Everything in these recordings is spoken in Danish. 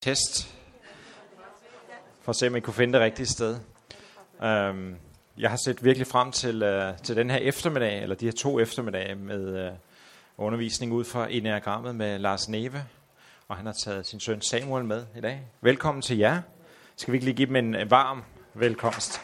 Test, for at se, om I kunne finde det rigtige sted. Jeg har set virkelig frem til den her eftermiddag, eller de her 2 eftermiddage med undervisning ud fra enagrammet med Lars Neve, og han har taget sin søn Samuel med i dag. Velkommen til jer. Skal vi ikke lige give dem en varm velkomst?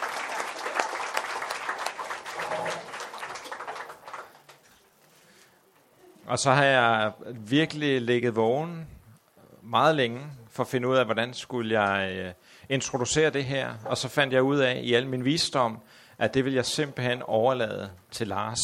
Og så har jeg virkelig ligget vågen meget længe for at finde ud af, hvordan skulle jeg introducere det her. Og så fandt jeg ud af i al min visdom, at det vil jeg simpelthen overlade til Lars.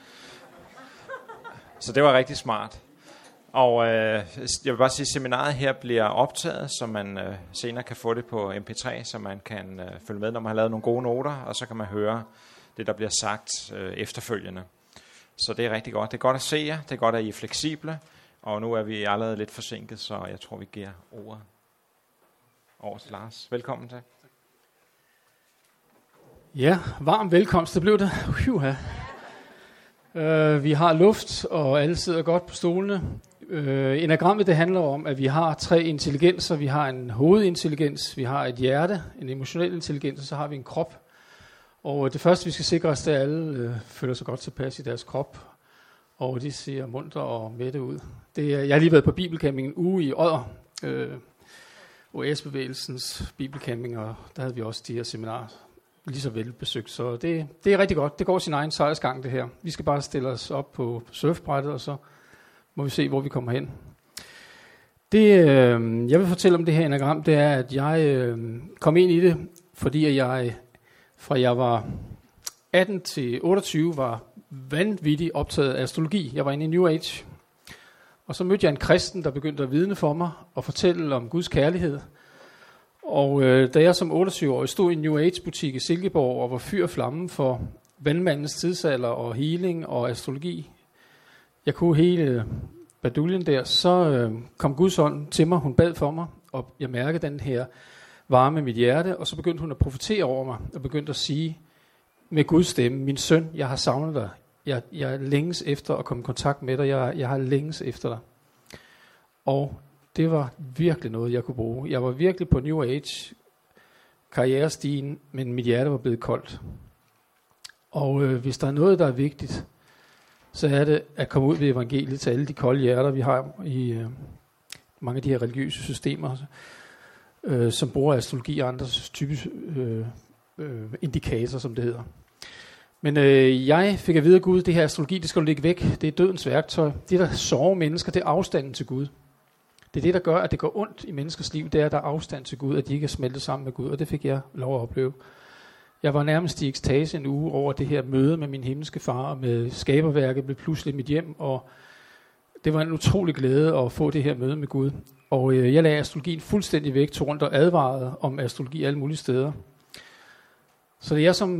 Så det var rigtig smart. Og jeg vil bare sige, at seminaret her bliver optaget, så man senere kan få det på MP3, så man kan følge med, når man har lavet nogle gode noter, og så kan man høre det, der bliver sagt efterfølgende. Så det er rigtig godt. Det er godt at se jer, det er godt, at I er fleksible, og nu er vi allerede lidt forsinket, så jeg tror, vi giver ordet over til Lars. Velkommen til. Ja, varm velkomst, det blev det. Vi har luft, og alle sidder godt på stolene. Enagrammet, det handler om, at vi har 3 intelligenser. Vi har en hovedintelligens, vi har et hjerte, en emotionel intelligens, og så har vi en krop. Og det første, vi skal sikre os, det er, at alle føler sig godt tilpas i deres krop, og de ser muntre og mætte ud. Jeg har lige været på bibelcamping en uge i Odder, OS-bevægelsens bibelcamping, og der havde vi også de her seminarer lige så velbesøgt. Så det er rigtig godt. Det går sin egen sejrsgang, det her. Vi skal bare stille os op på surfbrættet, og så må vi se, hvor vi kommer hen. Det, jeg vil fortælle om det her enagram, det er, at jeg kom ind i det, fordi jeg fra jeg var 18 til 28 var vanvittigt optaget af astrologi. Jeg var inde i New Age. Og så mødte jeg en kristen, der begyndte at vidne for mig og fortælle om Guds kærlighed. Og da jeg som 28-årig stod i en New Age-butik i Silkeborg og var fyr og flamme for vandmandens tidsalder og healing og astrologi, jeg kunne hele baduljen der, så kom Guds ånd til mig, hun bad for mig, og jeg mærkede den her varme i mit hjerte, og så begyndte hun at profetere over mig, og begyndte at sige med Guds stemme, min søn, jeg har savnet dig. Jeg længes efter at komme i kontakt med dig. Jeg har længes efter dig. Og det var virkelig noget, jeg kunne bruge. Jeg var virkelig på New Age karrierestigen, men mit hjerte var blevet koldt. Og hvis der er noget, der er vigtigt, så er det at komme ud ved evangeliet til alle de kolde hjerter, vi har i mange af de her religiøse systemer, som bruger astrologi og andre typiske indikatorer, som det hedder. Men jeg fik at vide af Gud, det her astrologi, det skal du lægge væk. Det er dødens værktøj. Det, der sover mennesker, det er afstanden til Gud. Det er det, der gør, at det går ondt i menneskers liv. Det er, at der er afstand til Gud, at de ikke er smeltet sammen med Gud. Og det fik jeg lov at opleve. Jeg var nærmest i ekstase en uge over det her møde med min himmelske far, og med skaberværket blev pludselig mit hjem. Og det var en utrolig glæde at få det her møde med Gud. Og jeg lagde astrologien fuldstændig væk, tog rundt og advarede om astrologi alle mulige steder. Så da jeg som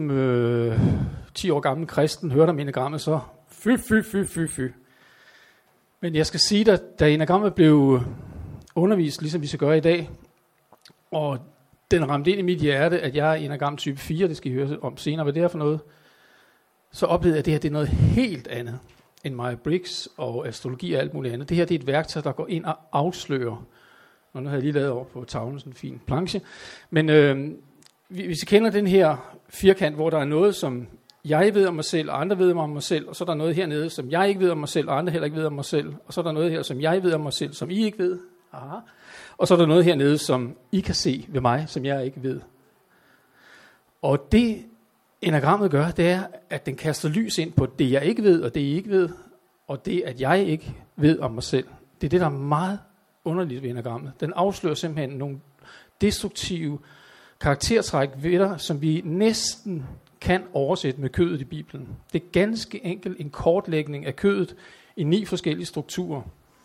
10 år gammel kristen hørte om enagrammet, så fy. Men jeg skal sige, da enagrammet blev undervist, ligesom vi skal gøre i dag, og den ramte ind i mit hjerte, at jeg er enagram type 4, det skal I høre om senere, hvad det er for noget, så oplevede jeg, at det her det er noget helt andet end Myers-Briggs og astrologi og alt muligt andet. Det her det er et værktøj, der går ind og afslører. Og nu har jeg lige lavet over på tavlen sådan en fin planche. Men hvis I kender den her firkant, hvor der er noget, som jeg ved om mig selv, og andre ved om mig selv, og så er der noget hernede, som jeg ikke ved om mig selv, og andre heller ikke ved om mig selv, og så er der noget her, som jeg ved om mig selv, som I ikke ved. Aha. Og så er der noget hernede, som I kan se ved mig, som jeg ikke ved. Og det enagrammet gør, det er, at den kaster lys ind på det, jeg ikke ved, og det, I ikke ved, og det, at jeg ikke ved om mig selv. Det er det, der er meget underligt ved enagrammet. Den afslører simpelthen nogle destruktive karaktertræk ved dig, som vi næsten kan oversætte med kødet i Bibelen. Det er ganske enkelt en kortlægning af kødet i 9 forskellige strukturer.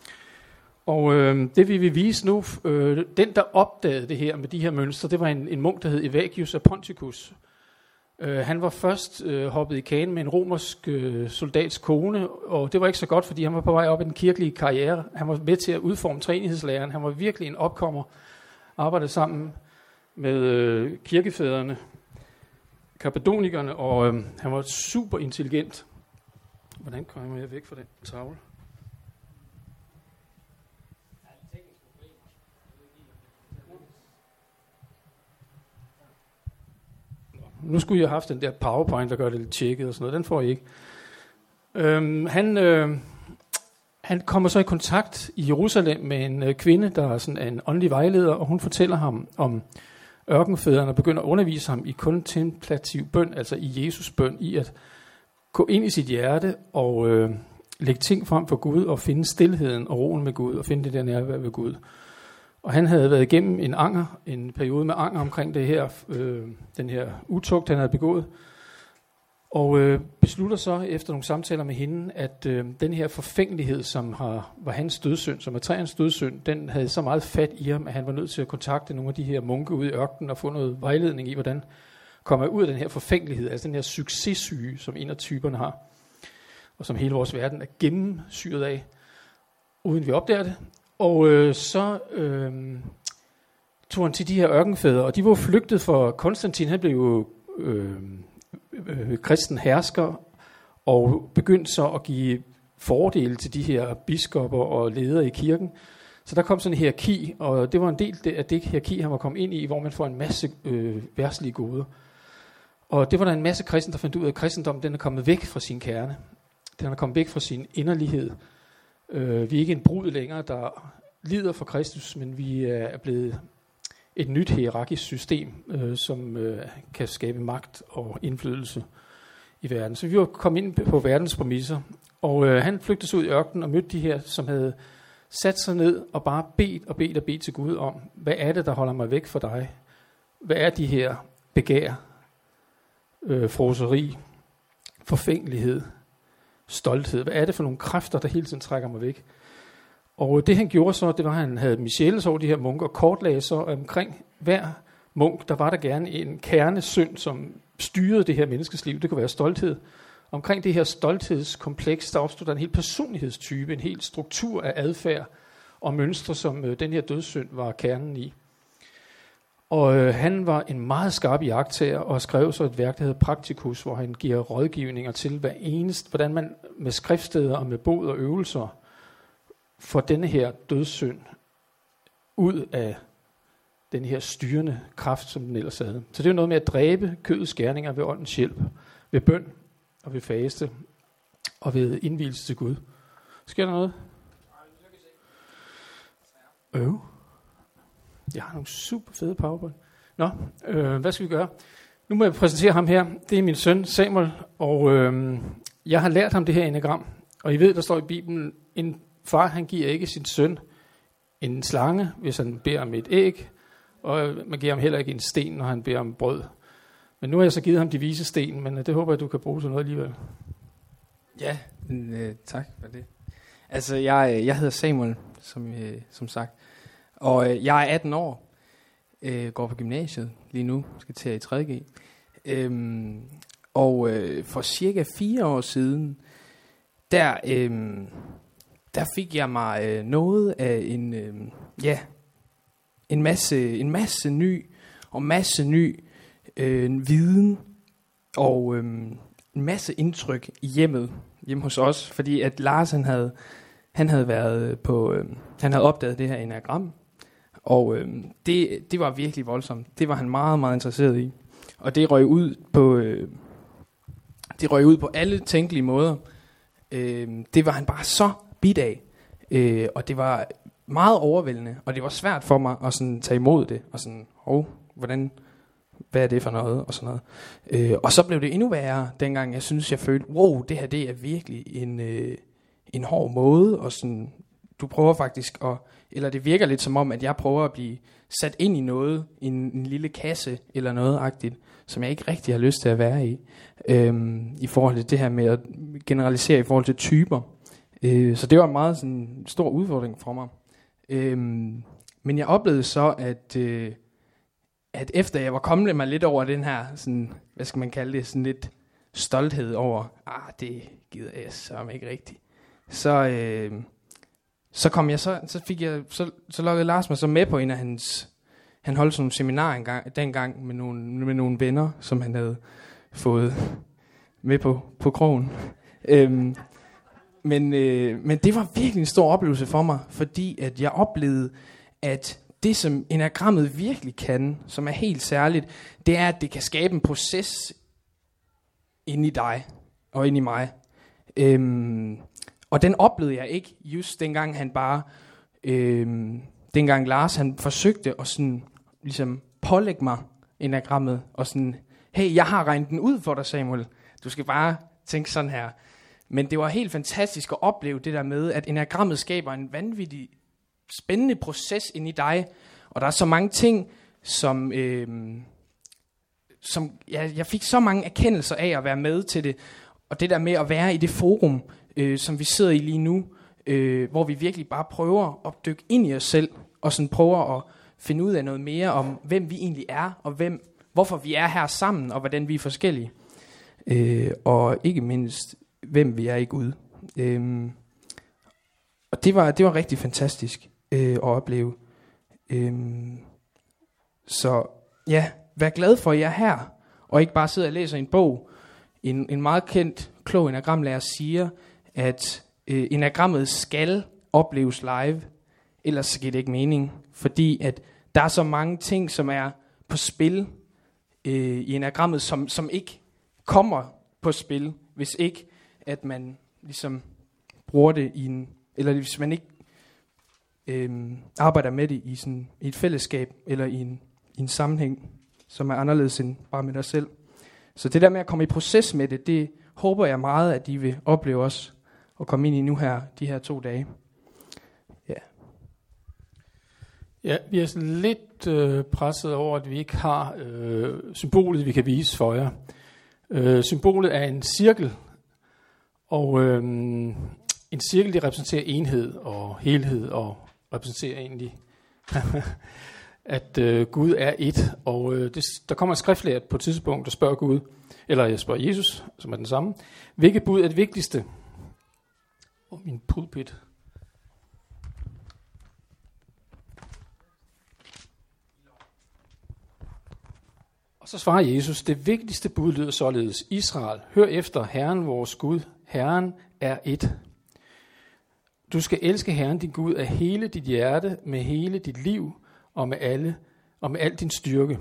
Og det vi vil vise nu, den der opdagede det her med de her mønstre, det var en munk, der hed Evagius af Ponticus. Han var først hoppet i kagen med en romersk soldats kone, og det var ikke så godt, fordi han var på vej op i den kirkelige karriere. Han var med til at udforme træenighedslæren. Han var virkelig en opkommer, arbejdede sammen med kirkefædrene, kappadonikerne, og han var super intelligent. Hvordan kommer jeg væk fra den tavle? nu skulle jeg have haft den der PowerPoint, der gør det lidt tjekket og sådan noget. Den får I ikke. Han kommer så i kontakt i Jerusalem med en kvinde, der er sådan en åndelig vejleder, og hun fortæller ham om ørkenfædrene og begynder at undervise ham i kontemplativ bøn, altså i Jesus bøn, i at gå ind i sit hjerte og lægge ting frem for Gud og finde stilheden og roen med Gud og finde det der nærvær ved Gud. Og han havde været igennem en periode med anger omkring det her, den her utugt, han havde begået, og beslutter så efter nogle samtaler med hende, at den her forfængelighed, som var hans dødssynd, som er træernes dødssynd, den havde så meget fat i ham, at han var nødt til at kontakte nogle af de her munke ude i ørkenen og få noget vejledning i, hvordan kommer ud af den her forfængelighed, altså den her successyge, som en af typerne har, og som hele vores verden er gennemsyret af, uden vi opdager det. Og så tog han til de her ørkenfædre, og de var flygtet for Konstantin. Han blev jo kristen hersker, og begyndte så at give fordele til de her biskopper og ledere i kirken. Så der kom sådan en hierarki, og det var en del af det hierarki, han var kommet ind i, hvor man får en masse verdslige goder. Og det var der en masse kristne, der fandt ud af, at kristendommen den er kommet væk fra sin kerne. Den er kommet væk fra sin inderlighed. Vi er ikke en brud længere, der lider for Kristus, men vi er blevet et nyt hierarkisk system, som kan skabe magt og indflydelse i verden. Så vi var kommet ind på verdens præmisser, og han flygtede ud i ørkenen og mødte de her, som havde sat sig ned og bare bedt til Gud om, hvad er det, der holder mig væk fra dig? Hvad er de her begær, froseri, forfængelighed, stolthed? Hvad er det for nogle kræfter, der hele tiden trækker mig væk? Og det han gjorde så, det var, at han havde Micheles over de her munker, og kortlagde så omkring hver munk, der var der gerne en kernesynd, som styrede det her menneskes liv. Det kunne være stolthed. Omkring det her stolthedskompleks, der opstod der en hel personlighedstype, en hel struktur af adfærd og mønstre, som den her dødssynd var kernen i. Og han var en meget skarp iagttager og skrev så et værk, der hedder Practicus, hvor han giver rådgivninger til hver eneste, hvordan man med skriftsteder og med bod og øvelser får denne her dødssynd ud af den her styrende kraft, som den ellers havde. Så det er jo noget med at dræbe kødets gerninger ved åndens hjælp, ved bøn og ved faste og ved indvielse til Gud. Sker der noget? Jeg har nogle super fede PowerPoint. Nå, hvad skal vi gøre? Nu må jeg præsentere ham her. Det er min søn Samuel, og jeg har lært ham det her enagram. Og I ved, der står i Bibelen, en far han giver ikke sin søn en slange, hvis han beder om et æg, og man giver ham heller ikke en sten, når han beder om brød. Men nu har jeg så givet ham de vise sten, men det håber jeg, du kan bruge til noget alligevel. Ja, tak for det. Altså, jeg hedder Samuel, som sagt, og jeg er 18 år, går på gymnasiet lige nu, skal til i 3.G. For cirka 4 år siden, der fik jeg mig noget af en masse ny viden og en masse indtryk hjemme hos os, fordi at Lars han havde været på han havde opdaget det her enagram, og det var virkelig voldsomt. Det var han meget meget interesseret i, og det røg ud på alle tænkelige måder. Det var han bare så bit af, og det var meget overvældende, og det var svært for mig at sådan tage imod det, og sådan, hvad er det for noget, og sådan noget. Og så blev det endnu værre, dengang jeg synes, jeg følte, det her, det er virkelig en hård måde, og sådan, du prøver faktisk eller det virker lidt som om, at jeg prøver at blive sat ind i noget, en lille kasse, eller noget-agtigt, som jeg ikke rigtig har lyst til at være i, i forhold til det her med at generalisere i forhold til typer. Så det var en meget sådan, stor udfordring for mig. Men jeg oplevede så, at efter jeg var kommet mig lidt over den her, sådan, hvad skal man kalde det, sådan lidt stolthed over, det gider jeg så ikke rigtigt. Så lukkede Lars mig så med på en af han holdt sådan nogle seminarer dengang med nogle venner, som han havde fået med på krogen. Men det var virkelig en stor oplevelse for mig, fordi at jeg oplevede, at det, som enagrammet virkelig kan, som er helt særligt, det er, at det kan skabe en proces inde i dig og inde i mig. Og den oplevede jeg ikke, just dengang han bare, dengang Lars han forsøgte at sådan, ligesom pålægge mig enagrammet, og sådan, hey, jeg har regnet den ud for dig, Samuel. Du skal bare tænke sådan her. Men det var helt fantastisk at opleve det der med, at enagrammet skaber en vanvittig spændende proces inde i dig. Og der er så mange ting, som jeg fik så mange erkendelser af at være med til det. Og det der med at være i det forum, som vi sidder i lige nu, hvor vi virkelig bare prøver at dykke ind i os selv, og sådan prøver at finde ud af noget mere om, hvem vi egentlig er, og hvorfor vi er her sammen, og hvordan vi er forskellige. Og ikke mindst, hvem vi er i Gud. Og det var rigtig fantastisk at opleve. Så ja, vær glad for, at jeg er her, og ikke bare sidde og læse en bog. En meget kendt, klog enagramlærer siger, at enagrammet skal opleves live, ellers giver det ikke mening, fordi at der er så mange ting, som er på spil i enagrammet, som ikke kommer på spil, hvis ikke at man ligesom bruger det eller hvis man ikke arbejder med det i et fællesskab, eller i en sammenhæng, som er anderledes end bare med dig selv. Så det der med at komme i proces med det håber jeg meget, at de vil opleve os, og komme ind i nu her, de her 2 dage. Ja. Ja, vi er sådan lidt presset over, at vi ikke har symbolet, vi kan vise for jer. Symbolet er en cirkel, og en cirkel, det repræsenterer enhed og helhed, og repræsenterer egentlig, at Gud er et. Og der kommer en skriftlærer på et tidspunkt, der spørger Gud, eller jeg spørger Jesus, som er den samme, hvilket bud er det vigtigste? Min pulpit. Og så svarer Jesus, det vigtigste bud lyder således: Israel, hør efter Herren vores Gud. Herren er et. Du skal elske Herren din Gud af hele dit hjerte, med hele dit liv og med al din styrke.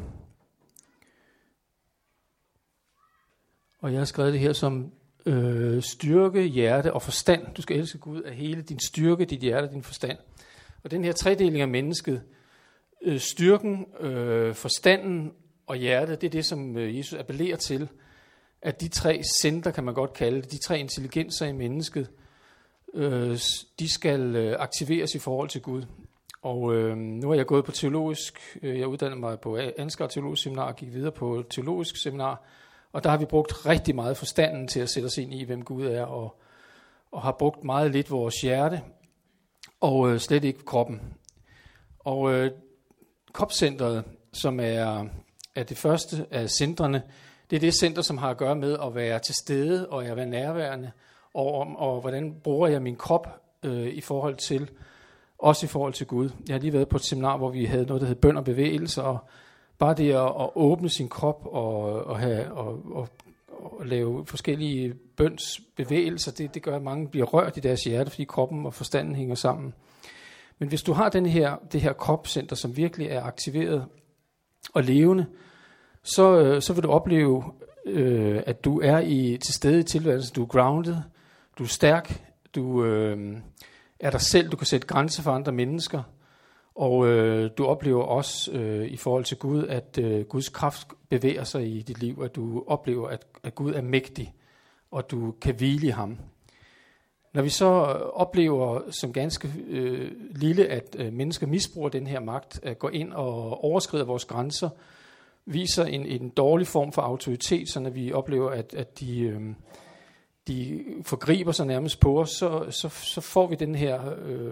Og jeg har skrevet det her som styrke, hjerte og forstand. Du skal elske Gud af hele din styrke, dit hjerte og din forstand. Og den her tredeling af mennesket, styrken, forstanden og hjertet, det er det, som Jesus appellerer til. At de 3 center, kan man godt kalde det, de 3 intelligenser i mennesket, de skal aktiveres i forhold til Gud. Og nu har jeg gået på teologisk, jeg uddannede mig på Ansgar Teologisk Seminar og gik videre på teologisk seminar, og der har vi brugt rigtig meget forstanden til at sætte os ind i, hvem Gud er, og har brugt meget lidt vores hjerte, og slet ikke kroppen. Og kopcentret, som er det første af centrene, det er det center, som har at gøre med at være til stede og at være nærværende, og hvordan bruger jeg min krop i forhold til Gud. Jeg har lige været på et seminar, hvor vi havde noget, der hed bøn og bevægelser, og bare det at åbne sin krop og lave forskellige bønsbevægelser, det gør, at mange bliver rørt i deres hjerte, fordi kroppen og forstanden hænger sammen. Men hvis du har det her kropscenter, som virkelig er aktiveret og levende, så vil du opleve, at du er til stede i tilværelsen, du er grounded, du er stærk, du er dig selv, du kan sætte grænser for andre mennesker, og du oplever også i forhold til Gud, at Guds kraft bevæger sig i dit liv, at du oplever, at Gud er mægtig, og du kan hvile i ham. Når vi så oplever som ganske lille, at mennesker misbruger den her magt, at gå ind og overskride vores grænser, viser en dårlig form for autoritet, så når vi oplever, at de forgriber sig nærmest på os, så får vi den her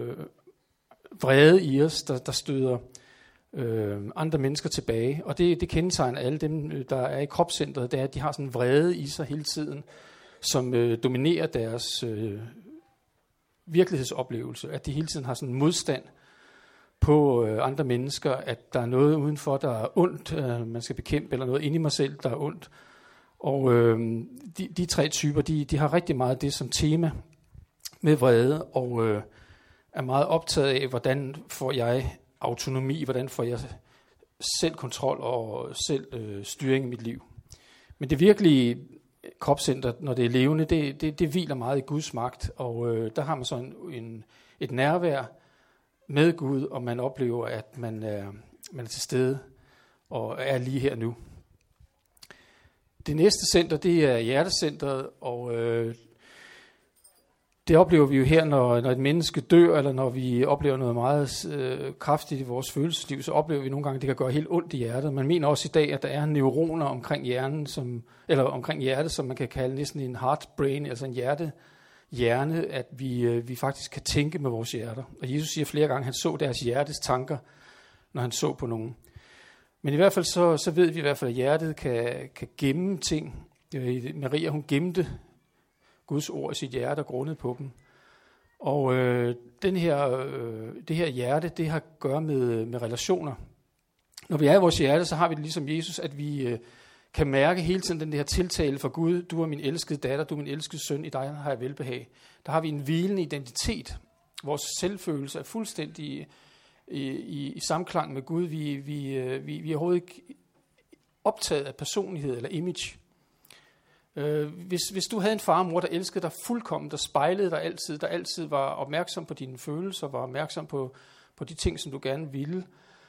vrede i os, der støder andre mennesker tilbage. Og det kendetegner alle dem, der er i kropscentret, det er, at de har sådan en vrede i sig hele tiden, som dominerer deres virkelighedsoplevelse. At de hele tiden har sådan en modstand på andre mennesker, at der er noget udenfor, der er ondt, man skal bekæmpe, eller noget inde i mig selv, der er ondt. Og de 3 typer, de har rigtig meget det som tema med vrede, og er meget optaget af, hvordan får jeg autonomi, hvordan får jeg selv kontrol og selv styring i mit liv. Men det virkelige kropscenter, når det er levende, det hviler meget i Guds magt, og der har man så et nærvær med Gud, og man oplever, at man er til stede og er lige her nu. Det næste center, det er hjertecentret, og det oplever vi jo her, når et menneske dør, eller når vi oplever noget meget kraftigt i vores følelsesliv, så oplever vi nogle gange, at det kan gøre helt ondt i hjertet. Man mener også i dag, at der er neuroner omkring omkring hjertet, som man kan kalde næsten en heart-brain, altså en hjerne, at vi faktisk kan tænke med vores hjerter. Og Jesus siger flere gange, at han så deres hjertes tanker, når han så på nogen. Men i hvert fald så ved vi i hvert fald, at hjertet kan gemme ting. Maria, hun gemte Guds ord i sit hjerte og grundede på dem. Og det her hjerte, det har at gøre med relationer. Når vi er i vores hjerte, så har vi det ligesom Jesus, at vi kan mærke hele tiden den her tiltale fra Gud. Du er min elskede datter, du er min elskede søn, i dig har jeg velbehag. Der har vi en hvilende identitet. Vores selvfølelse er fuldstændig i samklang med Gud. Vi er overhovedet ikke optaget af personlighed eller image. Hvis du havde en far og mor, der elskede dig fuldkommen, der spejlede dig altid, der altid var opmærksom på dine følelser, var opmærksom på de ting, som du gerne ville,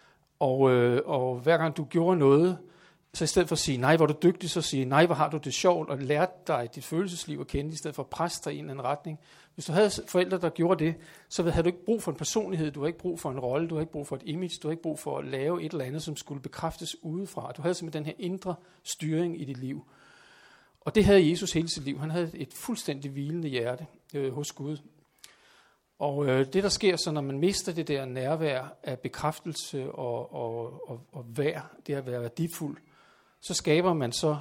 og hver gang du gjorde noget, så i stedet for at sige, nej, hvor er du dygtig, så sige, nej, hvor har du det sjovt, og lærte dig dit følelsesliv at kende, i stedet for at presse dig i en eller anden retning. Hvis du havde forældre, der gjorde det, så havde du ikke brug for en personlighed, du havde ikke brug for en rolle, du havde ikke brug for et image, du havde ikke brug for at lave et eller andet, som skulle bekræftes udefra. Du havde simpelthen den her indre styring i dit liv. Og det havde Jesus hele sit liv. Han havde et fuldstændig hvilende hjerte hos Gud. Og det, der sker så, når man mister det der nærvær af bekræftelse og vær, det at være værdifuld, så skaber man så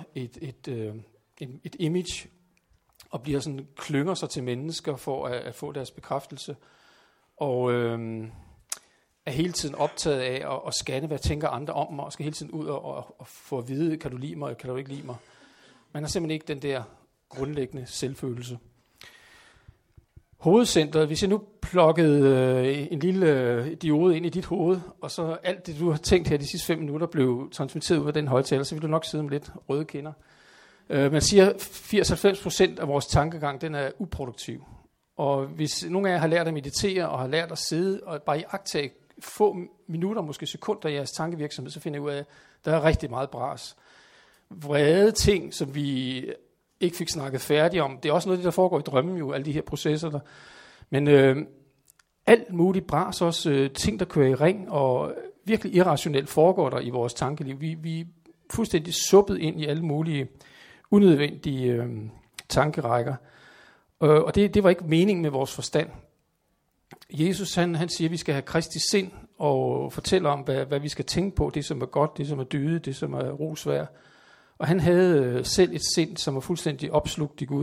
et image, og bliver sådan, klynger sig til mennesker for at få deres bekræftelse. Og er hele tiden optaget af at scanne, hvad tænker andre om mig, og skal hele tiden ud og få at vide, kan du lide mig, eller kan du ikke lide mig. Man har simpelthen ikke den der grundlæggende selvfølelse. Hovedcentret, hvis jeg nu plukkede en lille diode ind i dit hoved, og så alt det, du har tænkt her de sidste 5 minutter, blev transmitteret ud af den højtaler, så vil du nok sidde med lidt røde kinder. Man siger, 80-90% af vores tankegang, den er uproduktiv. Og hvis nogle af jer har lært at meditere, og har lært at sidde og bare iagttage få minutter, måske sekunder i jeres tankevirksomhed, så finder jeg ud af, at der er rigtig meget bras. Vrede ting, som vi ikke fik snakket færdigt om. Det er også noget, der foregår i drømmen jo, alle de her processer der. Men alt muligt bras også, ting, der kører i ring, og virkelig irrationelt foregår der i vores tankeliv. Vi er fuldstændig suppet ind i alle mulige unødvendige tankerækker. Og det var ikke meningen med vores forstand. Jesus han siger, at vi skal have Kristi sind, og fortæller om, hvad vi skal tænke på, det som er godt, det som er dyde, det som er rosværd. Og han havde selv et sind, som var fuldstændig opslugt i Gud.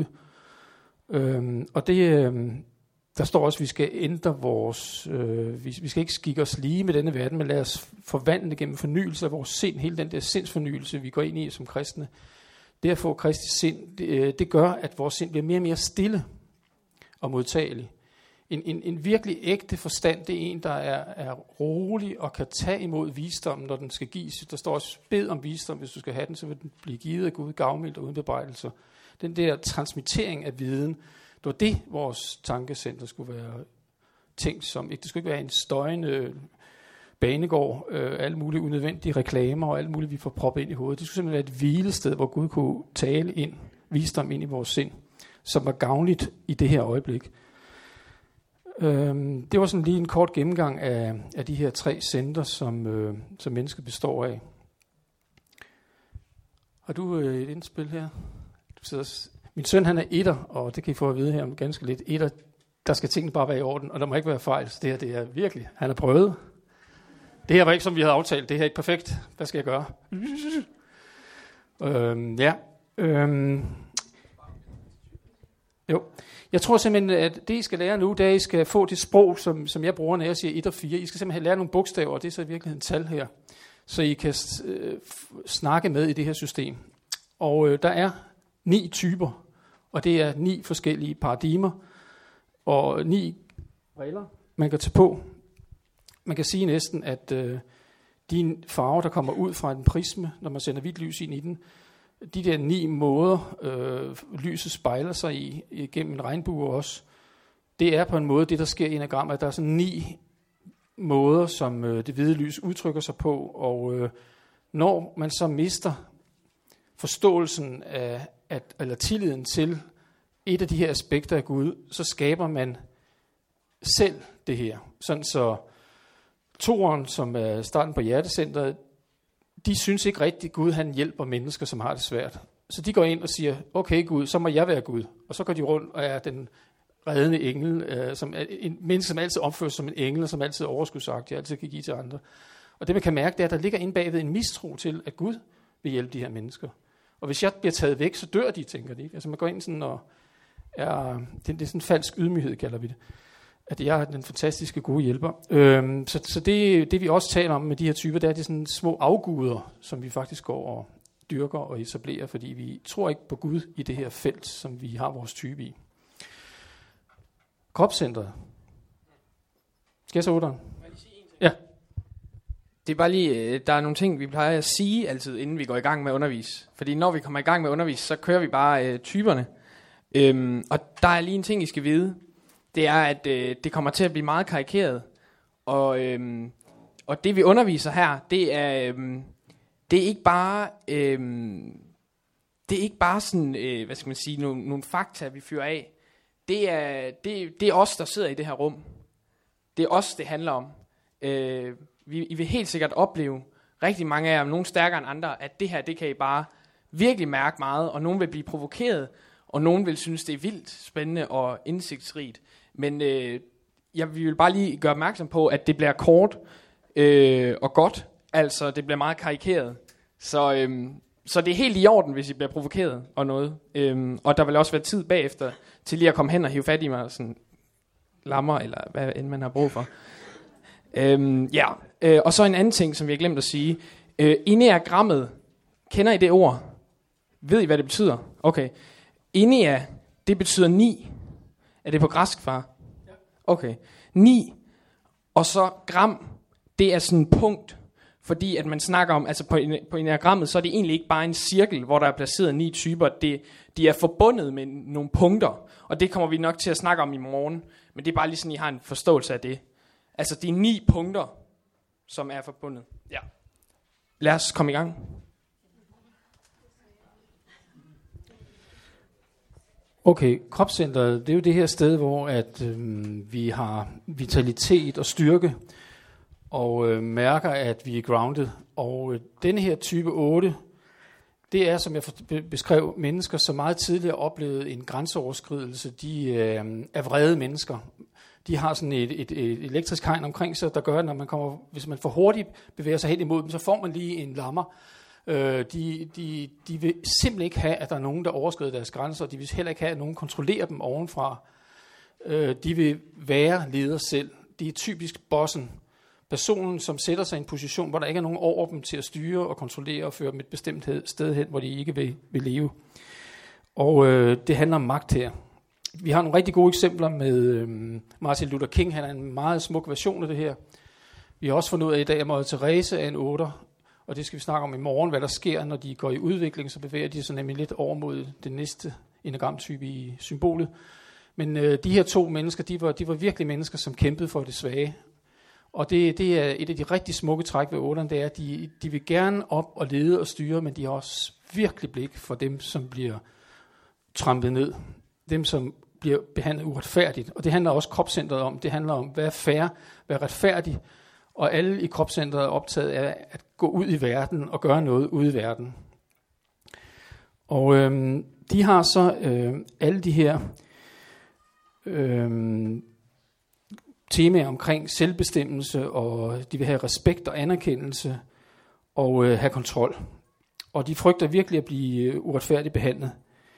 Og det, der står også, at vi skal ændre vores... vi skal ikke skikke os lige med denne verden, men lad os forvandle gennem fornyelse af vores sind. Hele den der sindsfornyelse, vi går ind i som kristne. Det at få Kristi sind, det gør, at vores sind bliver mere og mere stille og modtagelig. En virkelig ægte forstand, det er en, der er rolig og kan tage imod visdommen, når den skal gives. Der står også, bed om visdom, hvis du skal have den, så vil den blive givet af Gud, gavmildt og uden bebrejdelser. Den der transmittering af viden, det var det, vores tankecenter skulle være tænkt som. Det skulle ikke være en støjende banegård, alle mulige unødvendige reklamer og alt muligt, vi får proppet ind i hovedet. Det skulle simpelthen være et hvilested, hvor Gud kunne tale ind, visdom ind i vores sind, som var gavnligt i det her øjeblik. Det var sådan lige en kort gennemgang af de her 3 centre, som mennesket består af. Har du et indspil her? Min søn, han er etter, og det kan I få at vide her om ganske lidt. Etter, der skal tingene bare være i orden, og der må ikke være fejl. Så det her, det er virkelig, han har prøvet. Det her var ikke, som vi havde aftalt. Det her er ikke perfekt. Hvad skal jeg gøre? Jo. Jeg tror simpelthen, at det I skal lære nu, det er, at I skal få det sprog, som jeg bruger, når jeg siger 1 og 4. I skal simpelthen lære nogle bogstaver, og det er så i virkeligheden tal her, så I kan snakke med i det her system. Og der er 9 typer, og det er 9 forskellige paradigmer, og 9 briller, man kan tage på. man kan sige næsten, at de farver, der kommer ud fra en prisme, når man sender hvidt lys ind i den, de der 9 måder, lyset spejler sig i gennem en regnbue også, det er på en måde det, der sker i enagrammet, at der er sådan 9 måder, som det hvide lys udtrykker sig på, og når man så mister forståelsen af, eller tilliden til et af de her aspekter af Gud, så skaber man selv det her. Sådan så toeren, som er starten på hjertecentret, de synes ikke rigtigt, at Gud han hjælper mennesker, som har det svært. Så de går ind og siger, okay Gud, så må jeg være Gud. Og så går de rundt og er den reddende engel, som er en menneske, som altid opfører sig som en engel, og som altid er overskudsagtig, altid kan give til andre. Og det man kan mærke, det er, at der ligger inde bagved en mistro til, at Gud vil hjælpe de her mennesker. Og hvis jeg bliver taget væk, så dør de, tænker de. Ikke? Altså man går ind sådan og det er sådan en falsk ydmyghed, kalder vi det. At jeg er den fantastiske gode hjælper. Så det vi også taler om med de her typer, det er sådan små afguder, som vi faktisk går og dyrker og etablerer, fordi vi tror ikke på Gud i det her felt, som vi har vores type i. Kropscentret. Skal jeg så 8'eren? Ja. Det er bare lige, der er nogle ting, vi plejer at sige altid, inden vi går i gang med at undervise. Fordi når vi kommer i gang med at undervise, så kører vi bare typerne. Og der er lige en ting, I skal vide. Det er, at det kommer til at blive meget karikeret. Og det vi underviser her, det er ikke bare sådan, hvad skal man sige, nogle fakta, vi fyrer af. Det er os, der sidder i det her rum. Det er os, det handler om. I vil helt sikkert opleve, rigtig mange af jer, nogle stærkere end andre, at det her, det kan I bare virkelig mærke meget, og nogen vil blive provokeret, og nogen vil synes, det er vildt spændende og indsigtsrigt. Men vi vil bare lige gøre opmærksom på, at det bliver kort og godt, altså det bliver meget karikeret. Så det er helt i orden, hvis I bliver provokeret og noget. Og der vil også være tid bagefter, til lige at komme hen og hive fat i mig, og sådan lammer, eller hvad end man har brug for. Og så en anden ting, som vi har glemt at sige. Enneagrammet, kender I det ord? Ved I, hvad det betyder? Okay. Ennea, det betyder 9. Er det på græsk, far? Okay. 9. Og så gram, det er sådan en punkt. Fordi at man snakker om, altså på enneagrammet, så er det egentlig ikke bare en cirkel, hvor der er placeret 9 typer. De er forbundet med nogle punkter. Og det kommer vi nok til at snakke om i morgen. Men det er bare lige sådan, I har en forståelse af det. Altså de 9 punkter, som er forbundet. Ja. Lad os komme i gang. Okay, kropscentret, det er jo det her sted, hvor at vi har vitalitet og styrke, og mærker, at vi er grounded. Og denne her type 8, det er, som jeg beskrev, mennesker, som meget tidligere oplevede en grænseoverskridelse. De er vrede mennesker. De har sådan et elektrisk hegn omkring sig, der gør, at hvis man for hurtigt bevæger sig hen imod dem, så får man lige en lammer. De vil simpelthen ikke have, at der er nogen, der overskrider deres grænser. De vil heller ikke have, at nogen kontrollerer dem ovenfra. De vil være leder selv. De er typisk bossen. Personen, som sætter sig i en position, hvor der ikke er nogen over dem til at styre og kontrollere og føre dem et bestemt sted hen, hvor de ikke vil leve. Og det handler om magt her. Vi har nogle rigtig gode eksempler med Martin Luther King. Han er en meget smuk version af det her. Vi har også fundet ud af i dag, at Mother Teresa er en 8'er. Og det skal vi snakke om i morgen, hvad der sker, når de går i udvikling. Så bevæger de sig nemlig lidt over mod det næste enagramtype i symbolet. Men de her 2 mennesker, de var virkelig mennesker, som kæmpede for det svage. Og det er et af de rigtig smukke træk ved 8'erne, det er, at de vil gerne op og lede og styre, men de har også virkelig blik for dem, som bliver trampet ned. Dem, som bliver behandlet uretfærdigt. Og det handler også kropscentret om. Det handler om, hvad er fair, hvad er retfærdigt. Og alle i kropscentret er optaget af at gå ud i verden og gøre noget ude i verden. Og de har så alle de her temaer omkring selvbestemmelse, og de vil have respekt og anerkendelse og have kontrol. Og de frygter virkelig at blive uretfærdigt behandlet.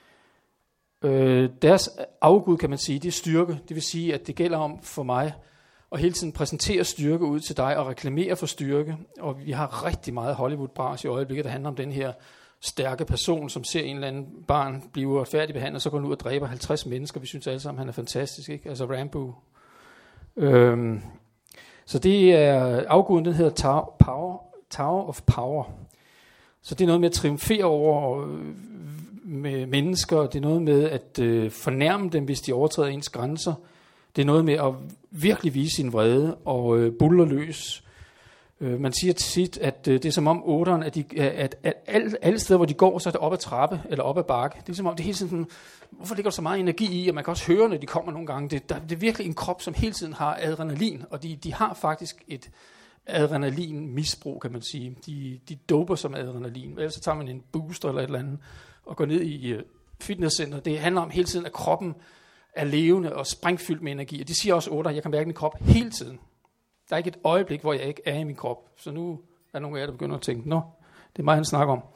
Deres afgud, kan man sige, det er styrke. Det vil sige, at det gælder om for mig at hele tiden præsentere styrke ud til dig og reklamere for styrke. Og vi har rigtig meget Hollywood-bras i øjeblikket, der handler om den her stærke person, som ser en eller anden barn blive uretfærdigt behandlet, så går han ud og dræber 50 mennesker. Vi synes alle sammen, han er fantastisk, ikke? Altså Rambo. Så det er afguden, den hedder Tower of Power. Så det er noget med at triumfere over med mennesker. Det er noget med at fornærme dem, hvis de overtræder ens grænser. Det er noget med at virkelig vise sin vrede og buller løs. Man siger tit, at det er som om otteren, at alle steder, hvor de går, så er det op ad trappe eller op ad bakke. Det er som om, det er hele tiden sådan, hvorfor ligger der så meget energi i, og man kan også høre, når de kommer nogle gange. Det er virkelig en krop, som hele tiden har adrenalin, og de har faktisk et adrenalin-misbrug, kan man sige. De doper som adrenalin. Ellers så tager man en booster eller et eller andet, og går ned i fitnesscenter. Det handler om hele tiden, at kroppen er levende og sprængfyldt med energi. Og det siger også otter, jeg kan mærke min krop hele tiden. Der er ikke et øjeblik, hvor jeg ikke er i min krop. Så nu er nogle af jer, der begynder at tænke, nå, det er mig, han snakker om.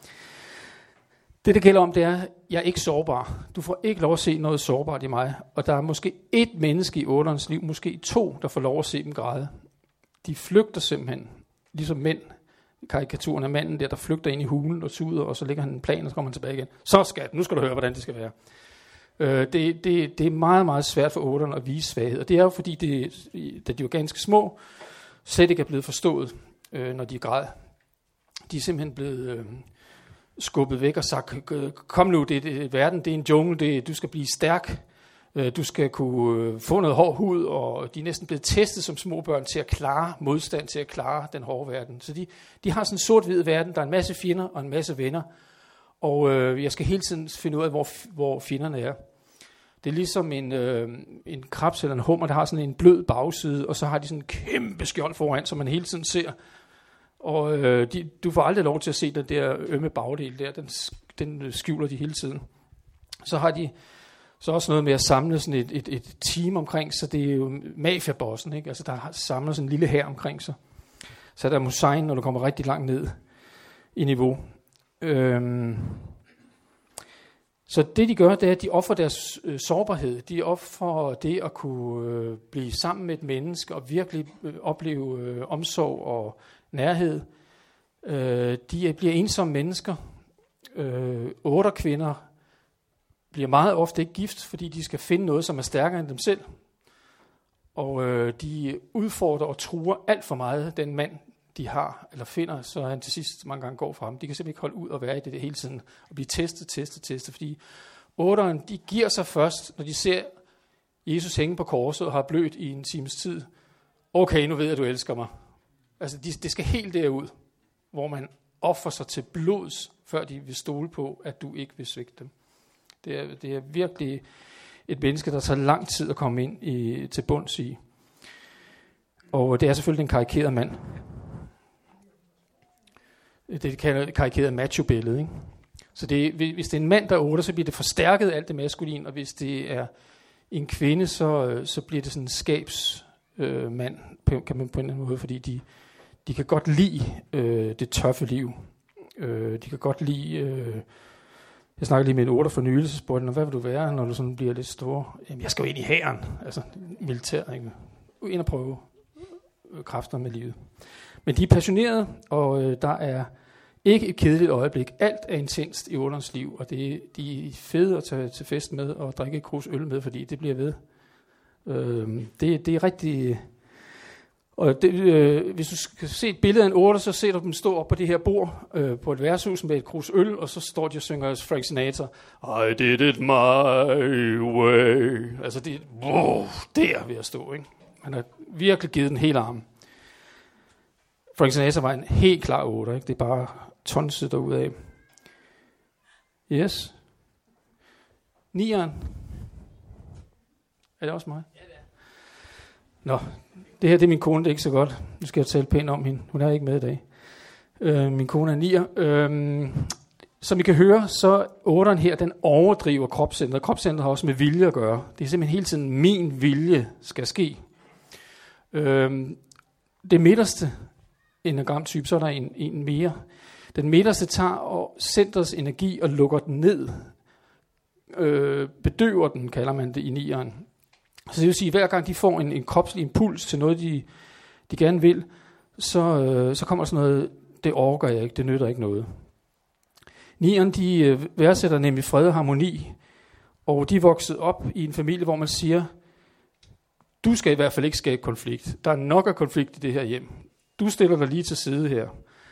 Det gælder om, det er, at jeg er ikke sårbar. Du får ikke lov at se noget sårbart i mig. Og der er måske et menneske i otterens liv, måske 2, der får lov at se dem græde. De flygter simpelthen, ligesom mænd. Karikaturen af manden der flygter ind i hulen og tuder, og så lægger han en plan, og så kommer han tilbage igen. Så skat, nu skal du høre, hvordan det skal være. Det er meget, meget svært for otterne at vise svaghed. Og det er jo fordi, da de var ganske små, slet ikke er blevet forstået, når de græd. De er simpelthen blevet skubbet væk og sagt, kom nu, verden, det er en jungle, du skal blive stærk, du skal kunne få noget hård hud, og de er næsten blevet testet som små børn til at klare modstand, til at klare den hårde verden. Så de har sådan en sort-hvid verden, der er en masse fjender og en masse venner, og jeg skal hele tiden finde ud af, hvor fjenderne er. Det er ligesom en krebs eller en hummer, der har sådan en blød bagside, og så har de sådan en kæmpe skjold foran, som man hele tiden ser. Og du får aldrig lov til at se den der ømme bagdel der, den skjuler de hele tiden. Så har de så også noget med at samle sådan et team omkring, så det er jo mafiabossen, ikke? Altså der samler sådan en lille hær omkring sig. Så er der Musain, når du kommer rigtig langt ned i niveau. Så det de gør, det er, at de offer deres sårbarhed. De offer det at kunne blive sammen med et menneske og virkelig opleve omsorg og nærhed. De bliver ensomme mennesker. 8 kvinder bliver meget ofte ikke gift, fordi de skal finde noget, som er stærkere end dem selv. Og de udfordrer og truer alt for meget den mand, de har eller finder, så han til sidst mange gange går fra ham. De kan simpelthen ikke holde ud og være i det hele tiden og blive testet, fordi 8'eren, de giver sig først, når de ser Jesus hænge på korset og har blødt i en times tid. Okay, nu ved jeg, at du elsker mig. Altså, det skal helt derud, hvor man offer sig til blods, før de vil stole på, at du ikke vil svigte dem. Det er virkelig et menneske, der tager lang tid at komme ind til bunds i. Og det er selvfølgelig en karikeret mand. Det kalder karikeret macho-billede, ikke? Så hvis det er en mand, der er 8, så bliver det forstærket alt det maskulin, og hvis det er en kvinde, så bliver det sådan en skabsmand, kan man på en eller anden måde, fordi de kan godt lide det tøffe liv. De kan godt lide... jeg snakkede lige med en 8 for nylig, så spurgte han, hvad vil du være, når du sådan bliver lidt stor? Jamen, jeg skal jo ind i hæren, altså militær, ikke? Ind og prøve kræfter med livet. Men de er passionerede, og der er ikke et kedeligt øjeblik. Alt er intenst i 8'ernes liv, og de er fede at tage til fest med og drikke et krus øl med, fordi det bliver ved. Det er rigtig... Og hvis du skal se et billede af en 8, så ser du dem stå op på det her bord på et værtshus med et krus øl, og så står de og synger Frank Sinatra. I did it my way. Altså der vil jeg stå, ikke? Han har virkelig givet den hele armen. Frank Sinatra var en helt klar 8, ikke? Det er bare tonset derudad. Yes. 9'eren. Er det også mig? Ja, det er. Nå, det her det er min kone, det er ikke så godt. Nu skal jeg tale pænt om hende. Hun er ikke med i dag. Min kone er 9'er. Som I kan høre, så 8'eren her, den overdriver kropscentret. Kropscentret har også med vilje at gøre. Det er simpelthen hele tiden, min vilje skal ske. Det midterste enagramtype, så er der en mere. Den midterste tager og centrets energi og lukker den ned. Bedøver den, kalder man det i 9'eren. Så det vil sige, at hver gang de får en kropslig impuls til noget, de gerne vil, så kommer sådan noget, det orker jeg ikke, det nytter ikke noget. 9'eren, de værdsætter nemlig fred og harmoni, og de er vokset op i en familie, hvor man siger, du skal i hvert fald ikke skabe konflikt. Der er nok af konflikt i det her hjem. Du stiller dig lige til side her.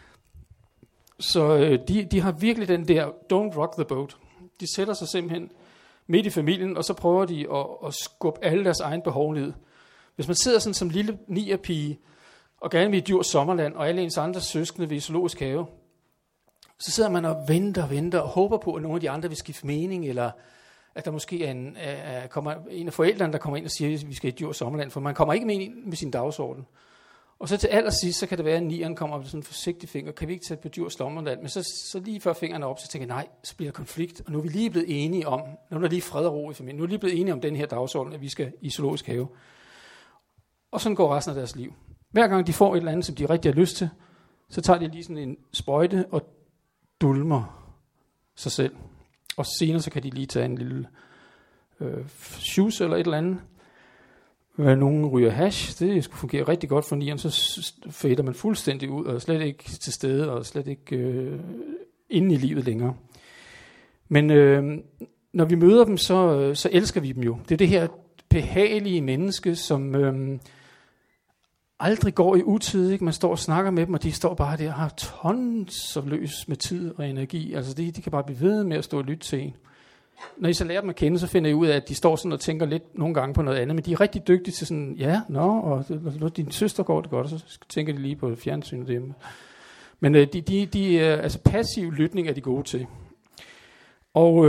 Så de har virkelig den der, don't rock the boat. De sætter sig simpelthen midt i familien, og så prøver de at skubbe alle deres egen behov ned. Hvis man sidder sådan som lille 9'er-pige, og gerne vil i Djurs Sommerland, og alle ens andre søskende ved i zoologisk have, så sidder man og venter, og håber på, at nogle af de andre vil skifte mening, eller at der måske er kommer en af forældrene, der kommer ind og siger, at vi skal i Djurs Sommerland, for man kommer ikke med sin dagsorden. Og så til allersidst, så kan det være, at nieren kommer op med sådan en forsigtig finger, kan vi ikke tage på Djurs Sommerland? Men så lige før fingrene op, så tænker jeg, nej, så bliver der konflikt, og nu er vi lige blevet enige om, nu er der lige fred og ro i familien, nu er vi lige blevet enige om den her dagsorden, at vi skal i zoologisk have. Og sådan går resten af deres liv. Hver gang de får et eller andet, som de rigtig har lyst til, så tager de lige sådan en sprøjte og dulmer sig selv. Og senere så kan de lige tage en lille shoes eller et eller andet. Nogen ryger hash, det skulle fungere rigtig godt for nieren, så fader man fuldstændig ud, og slet ikke til stede, og slet ikke inde i livet længere. Men når vi møder dem, så elsker vi dem jo. Det er det her behagelige menneske, som aldrig går i utid. Ikke? Man står og snakker med dem, og de står bare der og har tons af løs med tid og energi. Altså de kan bare blive ved med at stå og lytte til en. Når I så lærer dem at kende, så finder I ud af, at de står sådan og tænker lidt nogle gange på noget andet, men de er rigtig dygtige til sådan, ja, og din søster går det godt, og så tænker de lige på fjernsynet hjemme. Men altså passiv lytning er de gode til. Og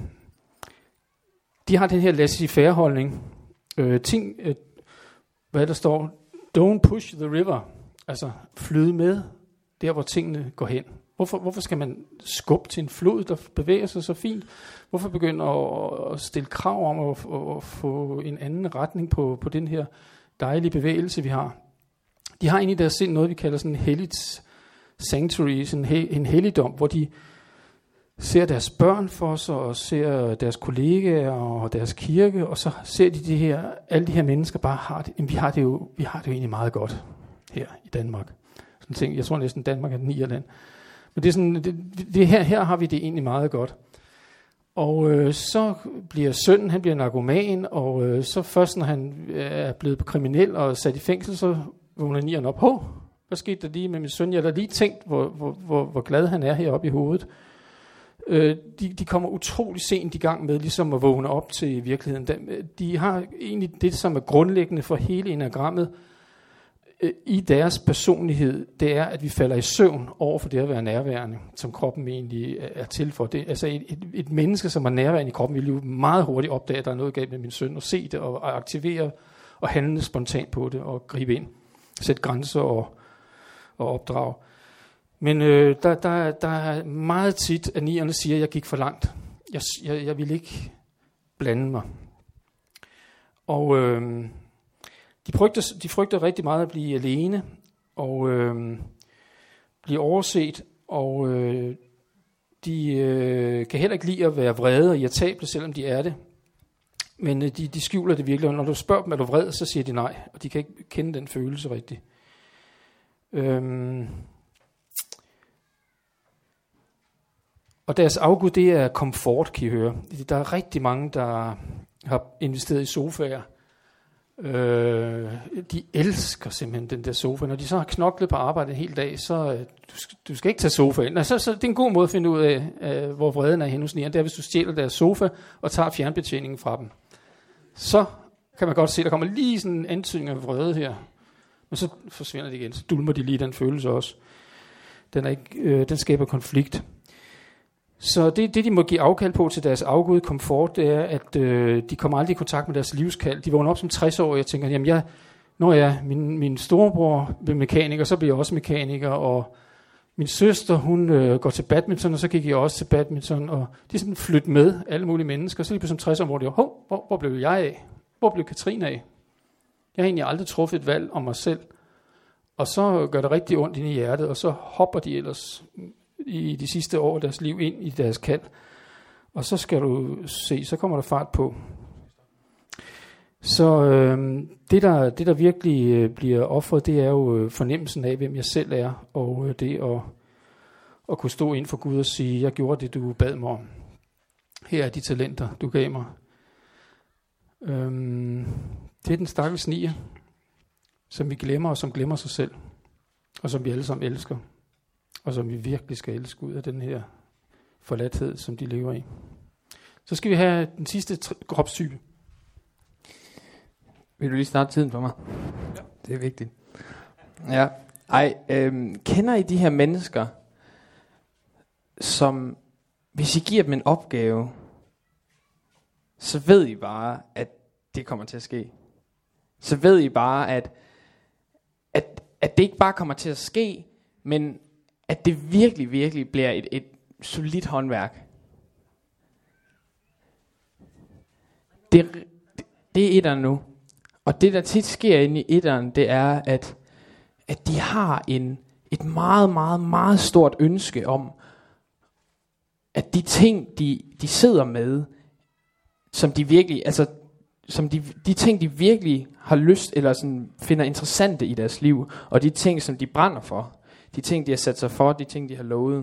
de har den her laissez-faire holdning. Hvad der står, don't push the river, altså flyde med der, hvor tingene går hen. Hvorfor skal man skubbe til en flod, der bevæger sig så fint? Hvorfor begynde at stille krav om at få en anden retning på den her dejlige bevægelse, vi har? De har egentlig i deres sind noget, vi kalder sådan en helligt sanctuary, sådan en helligdom, hvor de ser deres børn for sig, og ser deres kollegaer og deres kirke, og så ser de alle de her mennesker bare har det. Jamen, vi har det jo egentlig meget godt her i Danmark. Sådan ting. Jeg tror næsten Danmark er den 9. land. Men det er sådan, her har vi det egentlig meget godt. Og så bliver sønnen, han bliver narkoman, og så først når han er blevet kriminel og sat i fængsel, så vågner nieren op. Hvad skete der lige med min søn? Jeg har lige tænkt, hvor glad han er heroppe i hovedet. De kommer utrolig sent i gang med ligesom at vågne op til virkeligheden. De har egentlig det, som er grundlæggende for hele enagrammet i deres personlighed, det er, at vi falder i søvn over for det at være nærværende, som kroppen egentlig er til for. Det, altså et menneske, som er nærværende i kroppen, vil jo meget hurtigt opdage, at der er noget galt med min søn, og se det, og aktivere, og handle spontant på det, og gribe ind, sætte grænser og opdrage. Men der er meget tit, at nierne siger, at jeg gik for langt. Jeg vil ikke blande mig. Og de frygter rigtig meget at blive alene, og blive overset, og de kan heller ikke lide at være vrede og irritable, selvom de er det. Men de skjuler det virkelig, og når du spørger dem, er du vred, så siger de nej, og de kan ikke kende den følelse rigtigt. Og deres afgud, det er komfort, kan I høre. Der er rigtig mange, der har investeret i sofaer. De elsker simpelthen den der sofa. Når de så har knoklet på arbejde en hel dag, så du skal ikke tage sofaen. Altså, så det er en god måde at finde ud af, hvor vreden er henne hos nieren. Det er, hvis du stjæler deres sofa og tager fjernbetjeningen fra dem. Så kan man godt se, der kommer lige sådan en antydning af vrede her. Men så forsvinder det igen. Så dulmer de lige den følelse også. Den skaber konflikt. Så det de må give afkald på til deres afgud komfort, det er, at de kommer aldrig i kontakt med deres livskald. De vågner op som 60-årige og tænker, jamen min storebror blev mekaniker, så bliver jeg også mekaniker, og min søster, hun går til badminton, og så gik jeg også til badminton, og de er sådan flyttet med alle mulige mennesker. Så lige på som 60 år, hvor de var, hvor blev jeg af? Hvor blev Katrine af? Jeg har egentlig aldrig truffet et valg om mig selv. Og så gør det rigtig ondt inde i hjertet, og så hopper de ellers i de sidste år af deres liv ind i deres kald. Og så skal du se, så kommer der fart på. Så det der virkelig bliver offret, det er jo fornemmelsen af, hvem jeg selv er, og det at kunne stå ind for Gud og sige, jeg gjorde det, du bad mig om. Her er de talenter, du gav mig. Det er den stakkels nier, som vi glemmer, og som glemmer sig selv, og som vi alle sammen elsker, og som vi virkelig skal elske ud af den her forladthed, som de lever i. Så skal vi have den sidste kropstype. Vil du lige starte tiden for mig? Ja. Det er vigtigt. Ja. Kender I de her mennesker, som hvis I giver dem en opgave, så ved I bare, at det kommer til at ske. Så ved I bare, at det ikke bare kommer til at ske, men at det virkelig, virkelig bliver et solidt håndværk. Det er etteren nu. Og det, der tit sker inde i etteren, det er, at de har et meget, meget, meget stort ønske om, at de ting, de sidder med, som de virkelig, altså som de ting, de virkelig har lyst, eller sådan finder interessante i deres liv, og de ting, som de brænder for, de ting, de har sat sig for, de ting, de har lovet,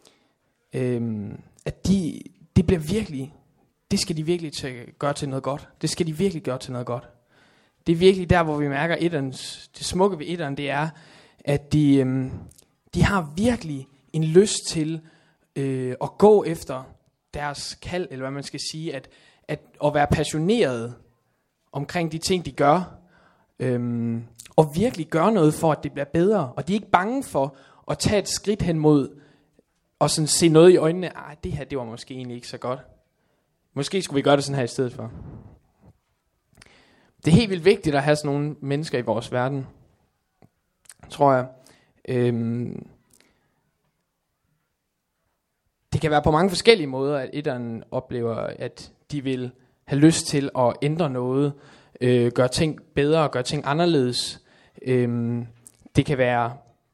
at de bliver virkelig, det skal de virkelig gøre til noget godt. Det skal de virkelig gøre til noget godt. Det er virkelig der, hvor vi mærker det smukke ved etteren, det er, at de har virkelig en lyst til at gå efter deres kald, eller hvad man skal sige, at være passioneret omkring de ting, de gør, og virkelig gøre noget for, at det bliver bedre. Og de er ikke bange for at tage et skridt hen mod, og sådan se noget i øjnene, det her, det var måske egentlig ikke så godt. Måske skulle vi gøre det sådan her i stedet for. Det er helt vildt vigtigt at have sådan nogle mennesker i vores verden, tror jeg. Det kan være på mange forskellige måder, at etteren oplever, at de vil have lyst til at ændre noget, gøre ting bedre, gøre ting anderledes. Det kan være,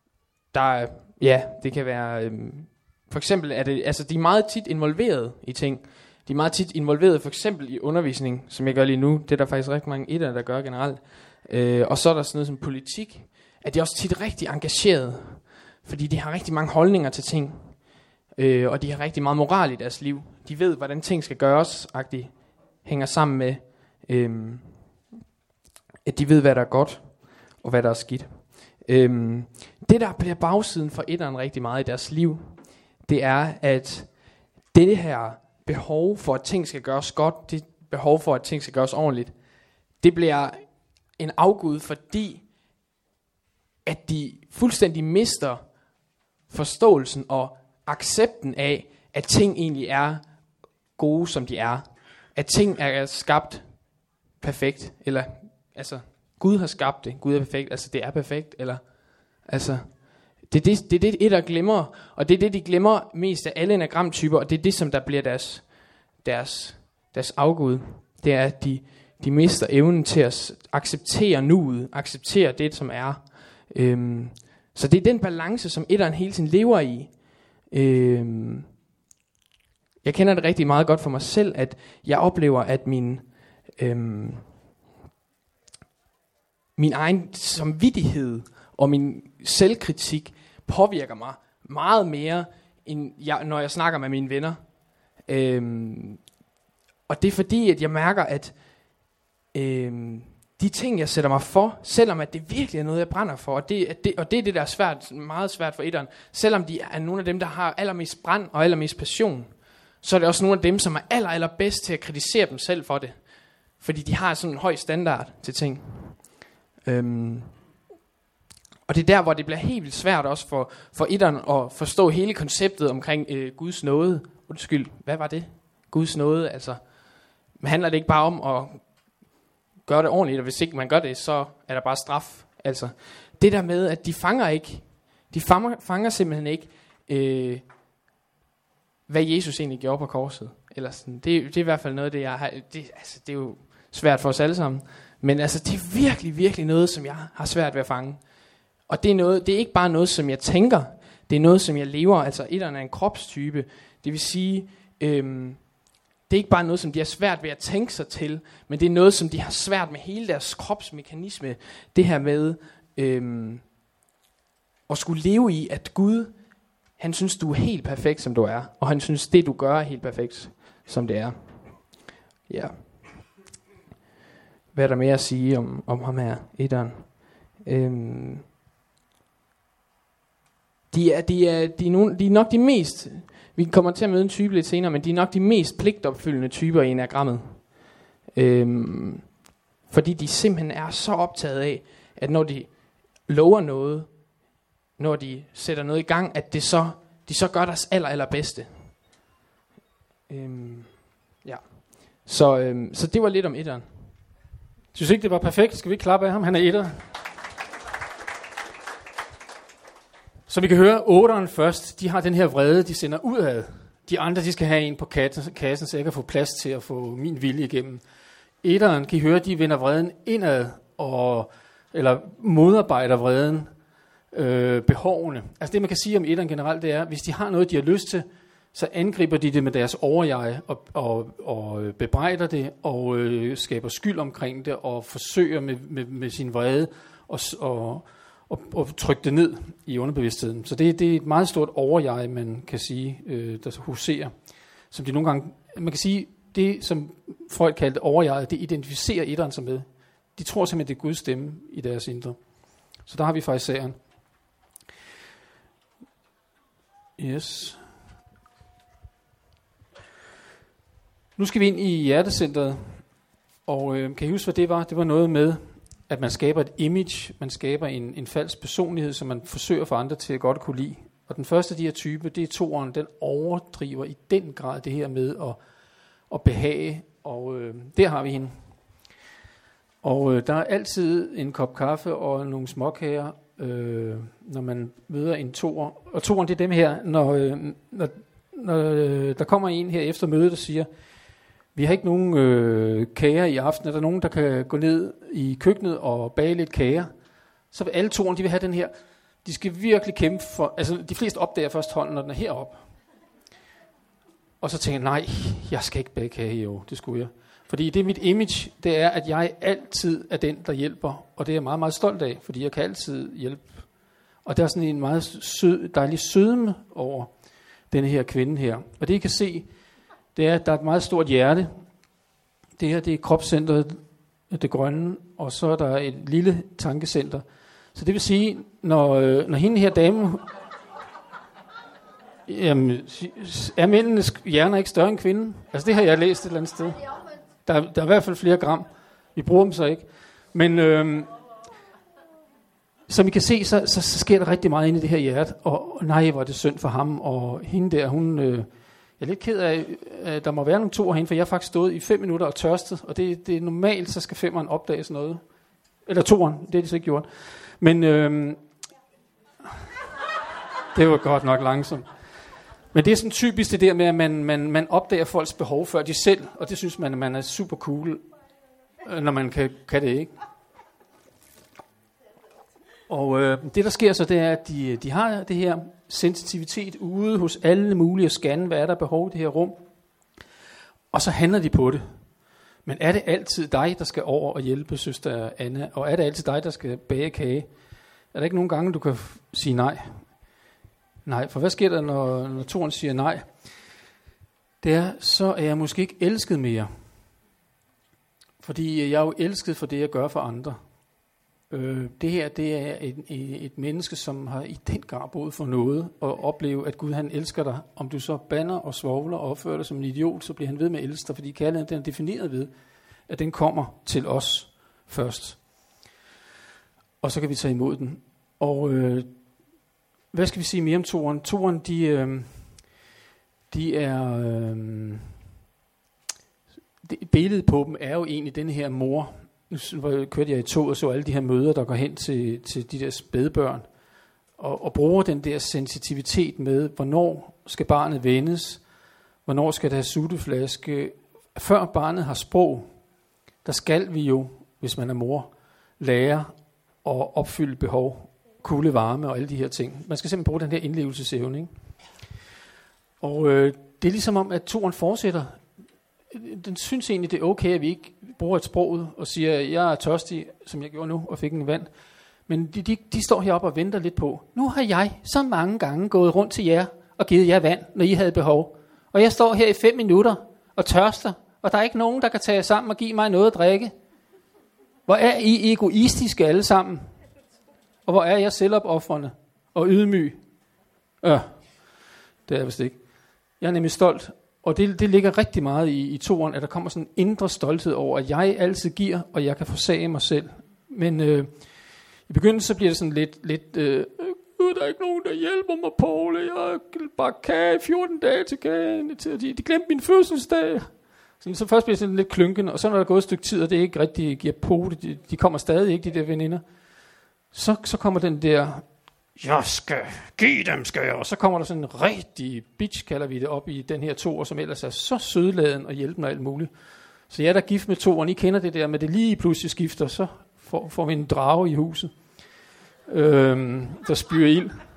for eksempel er det, altså de er meget tit involveret i ting. De er meget tit involveret for eksempel i undervisning, som jeg gør lige nu. Det er der faktisk rigtig mange etter, der gør generelt. Og så er der sådan noget som politik. At de er også tit rigtig engageret, fordi de har rigtig mange holdninger til ting. Og de har rigtig meget moral i deres liv. De ved, hvordan ting skal gøres, agtigt hænger sammen med, at de ved, hvad der er godt, og hvad der er skidt. Det, der bliver bagsiden for etteren rigtig meget i deres liv, det er, at det her behov for, at ting skal gøres godt, det behov for, at ting skal gøres ordentligt, det bliver en afgud, fordi at de fuldstændig mister forståelsen og accepten af, at ting egentlig er gode, som de er. At ting er skabt perfekt, eller altså Gud har skabt det, Gud er perfekt, altså det er perfekt, eller altså det er det etter glemmer, og det er det, de glemmer mest af alle enagramtyper, og det er det, som der bliver deres afgud. Det er, at de mister evnen til at acceptere nuet, acceptere det, som er. Så det er den balance, som etteren hele tiden lever i. Jeg kender det rigtig meget godt for mig selv, at jeg oplever, at min egen samvittighed og min selvkritik påvirker mig meget mere, end når jeg snakker med mine venner. Og det er fordi, at jeg mærker, at de ting, jeg sætter mig for, selvom at det virkelig er noget, jeg brænder for, og det er det, der er svært, meget svært for etteren, selvom de er nogle af dem, der har allermest brænd og allermest passion, så er det også nogle af dem, som er allerbedst til at kritisere dem selv for det. Fordi de har sådan en høj standard til ting. Og det er der, hvor det bliver helt vildt svært også for etteren at forstå hele konceptet omkring Guds nåde. Undskyld, hvad var det? Guds nåde, altså handler det ikke bare om at gøre det ordentligt, og hvis ikke man gør det, så er der bare straf. Altså det der med, at de fanger simpelthen ikke, hvad Jesus egentlig gjorde på korset. Eller sådan. Det er i hvert fald noget, det jeg har. Det er jo svært for os alle sammen. Men altså, det er virkelig, virkelig noget, som jeg har svært ved at fange. Og det er ikke bare noget, som jeg tænker. Det er noget, som jeg lever. Altså, etteren er en kropstype. Det vil sige, det er ikke bare noget, som de har svært ved at tænke sig til, men det er noget, som de har svært med hele deres kropsmekanisme. Det her med at skulle leve i, at Gud, han synes, du er helt perfekt, som du er. Og han synes, det du gør er helt perfekt, som det er. Ja. hvad er der mere at sige om ham her, etteren? De er nok de mest, vi kommer til at møde en type lidt senere, men de er nok de mest pligtopfyldende typer i enagrammet. Fordi de simpelthen er så optaget af, at når de lover noget, når de sætter noget i gang, at de så gør deres allerbedste. Ja. Så det var lidt om etteren. Synes ikke, det var perfekt? Skal vi ikke klappe af ham? Han er etter. Så vi kan høre, 8'eren først, de har den her vrede, de sender udad. De andre, de skal have en på kassen, så jeg kan få plads til at få min vilje igennem. Etteren, kan I høre, de vender vreden indad, eller modarbejder vreden, behovene. Altså det, man kan sige om etteren generelt, det er, hvis de har noget, de har lyst til, så angriber de det med deres overjeg, og bebrejder det, og skaber skyld omkring det, og forsøger med sin vrede, og trykke det ned i underbevidstheden. Så det er et meget stort overjeg, man kan sige, der huserer. Som de nogle gange, man kan sige, det som Freud kaldte overjeget, det identificerer etteren sig med. De tror simpelthen, det er Guds stemme i deres indre. Så der har vi faktisk sagen. Yes. Nu skal vi ind i hjertecentret, og kan I huske, hvad det var? Det var noget med, at man skaber et image, man skaber en falsk personlighed, som man forsøger for andre til at godt kunne lide. Og den første af de her typer, det er toeren, den overdriver i den grad det her med at behage, og der har vi hende. Og der er altid en kop kaffe og nogle småkager, når man møder en toer. Og toeren, det er dem her, når der kommer en her efter mødet og siger, vi har ikke nogen kager i aften. Er der nogen, der kan gå ned i køkkenet og bage lidt kager? Så vil alle toerne, de vil have den her. De skal virkelig kæmpe for... Altså, de fleste opdager først hånden, når den er heroppe. Og så tænker jeg, nej, jeg skal ikke bage kage i år. Det skulle jeg. Fordi det er mit image, det er, at jeg altid er den, der hjælper. Og det er jeg meget, meget stolt af, fordi jeg kan altid hjælpe. Og der er sådan en meget dejlig sødme over denne her kvinde her. Og det I kan se, det er, at der er et meget stort hjerte. Det her, det er kropscentret, det grønne, og så er der et lille tankecenter. Så det vil sige, når hende her dame... Jamen, er mændenes hjerner ikke større end kvinden? Altså det har jeg læst et eller andet sted. Der er i hvert fald flere gram. Vi bruger dem så ikke. Men som I kan se, så sker der rigtig meget inde i det her hjerte. Og nej, hvor er det synd for ham. Og hende der, hun... jeg er lidt ked af, at der må være nogle toer herinde, for jeg har faktisk stået i 5 minutter og tørstet. Og det er normalt, så skal 5'eren opdage sådan noget. Eller 2'eren, det har de så ikke gjort. Men det var godt nok langsomt. Men det er sådan typisk det der med, at man opdager folks behov før de selv, og det synes man er super cool, når man kan det, ikke? Og det der sker så, det er, at de har det her sensitivitet ude hos alle mulige, at scanne, hvad er der behov i det her rum, og så handler de på det. Men er det altid dig, der skal over og hjælpe søster Anna, og er det altid dig, der skal bage kage? Er der ikke nogen gange, du kan sige nej? Nej, for hvad sker der, når toren siger nej? Det er, så er jeg måske ikke elsket mere. Fordi jeg er jo elsket for det, jeg gør for andre. Det her, det er et menneske, som har i den grad brug for noget, og opleve, at Gud han elsker dig. Om du så bander og svovler og opfører dig som en idiot, så bliver han ved med at elske dig, fordi kærligheden den er defineret ved, at den kommer til os først. Og så kan vi tage imod den. Og hvad skal vi sige mere om toren? Toren, de er... billedet på dem er jo egentlig den her mor. Nu kørte jeg i tog og så alle de her møder, der går hen til de der spædbørn, og bruger den der sensitivitet med, hvornår skal barnet vendes, hvornår skal der have sutteflaske. Før barnet har sprog, der skal vi jo, hvis man er mor, lære at opfylde behov, kulde, varme og alle de her ting. Man skal simpelthen bruge den her indlevelsesevne, ikke? Og det er ligesom om, at toren fortsætter. Den synes egentlig, det er okay, at vi ikke bruger et sprog og siger, jeg er tørstig, som jeg gjorde nu, og fik en vand. Men de står heroppe og venter lidt på. Nu har jeg så mange gange gået rundt til jer og givet jer vand, når I havde behov. Og jeg står her i 5 minutter og tørster, og der er ikke nogen, der kan tage jer sammen og give mig noget at drikke. Hvor er I egoistiske alle sammen? Og hvor er jeg selvopoffrende og ydmyg? Det er jeg vist ikke. Jeg er nemlig stolt. Og det ligger rigtig meget i toeren, at der kommer sådan en indre stolthed over, at jeg altid giver, og jeg kan forsage mig selv. Men i begyndelsen så bliver det sådan lidt der er ikke nogen, der hjælper mig, Poul. Jeg bare kage 14 dage til kagen. De glemte min fødselsdag. Så først bliver det sådan lidt klynken, og så når der er gået et stykke tid, og det ikke rigtig giver på, de kommer stadig ikke, de der veninder. Så kommer den der, jeg skal give dem, skal jeg. Og så kommer der sådan en rigtig bitch, kalder vi det, op i den her toer, som ellers er så sødladen og hjælpende og alt muligt. Så jeg er der gift med toeren, I kender det der med det lige pludselig skifter, så får vi en drage i huset, der spyrer ild. Hvordan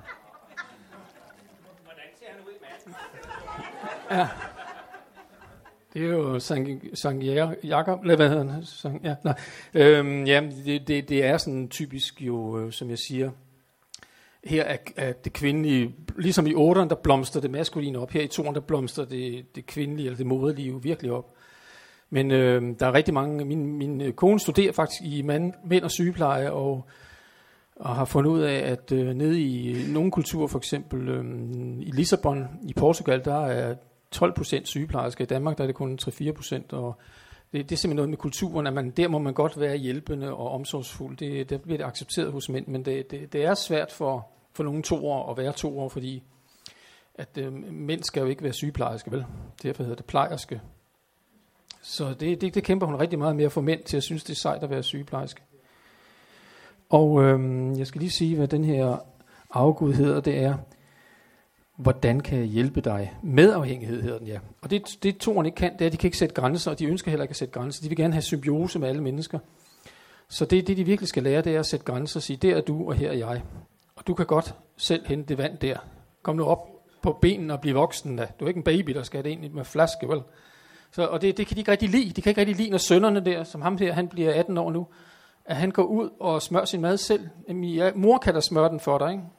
ser han ud i massen? Ja. Det er jo Sankt Jakob, eller hvad hedder han? Det er sådan typisk jo, som jeg siger, her er det kvindelige, ligesom i 8'eren, der blomster det maskuline op, her i 2'eren, der blomster det kvindelige, eller det moderlige virkelig op. Men der er rigtig mange, min kone studerer faktisk i mænd og sygepleje, og har fundet ud af, at nede i nogle kulturer, for eksempel i Lissabon, i Portugal, der er 12% sygeplejersker. I Danmark der er det kun 3-4%, og det er simpelthen noget med kulturen, at der må man godt være hjælpende og omsorgsfuld. Det bliver det accepteret hos mænd, men det er svært for nogle toer at være toer, fordi at mænd skal jo ikke være sygeplejerske, vel? Derfor hedder det plejerske. Så det kæmper hun rigtig meget med at få mænd til at synes, det er sejt at være sygeplejerske. Og jeg skal lige sige, hvad den her afgud hedder, det er, hvordan kan jeg hjælpe dig? Medafhængighed hedder den, ja. Og det toerne ikke kan, det er, at de kan ikke sætte grænser, og de ønsker heller ikke at sætte grænser. De vil gerne have symbiose med alle mennesker. Så det de virkelig skal lære, det er at sætte grænser og sige, der er du, og her er jeg. Og du kan godt selv hente det vand der. Kom nu op på benene og bliv voksen da. Du er ikke en baby, der skal det ind med flaske, vel? Og det kan de ikke rigtig lide. De kan ikke rigtig lide, når sønnerne der, som ham her, han bliver 18 år nu, at han går ud og smører sin mad selv. Jamen, ja, mor kan da smøre den for dig, ikke?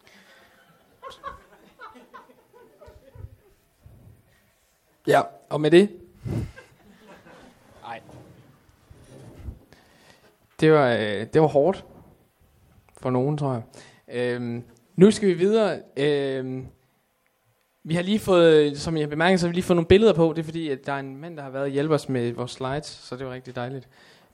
Ja, og med det? Nej. Det var hårdt for nogen, tror jeg. Nu skal vi videre. Vi har lige fået, som jeg bemærker, så har vi lige fået nogle billeder på. Det er fordi, at der er en mand, der har været og hjælpe os med vores slides, så det var rigtig dejligt.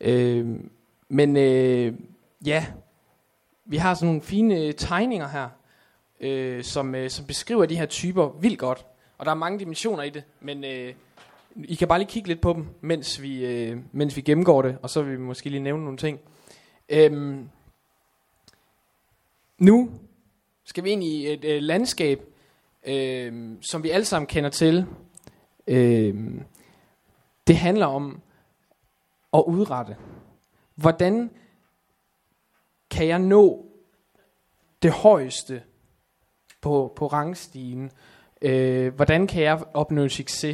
Ja, vi har sådan nogle fine tegninger her, som beskriver de her typer vildt godt. Og der er mange dimensioner i det, men I kan bare lige kigge lidt på dem, mens vi gennemgår det, og så vil vi måske lige nævne nogle ting. Nu skal vi ind i et landskab, som vi alle sammen kender til. Det handler om at udrette. Hvordan kan jeg nå det højeste på rangstigen? Hvordan kan jeg opnå succes?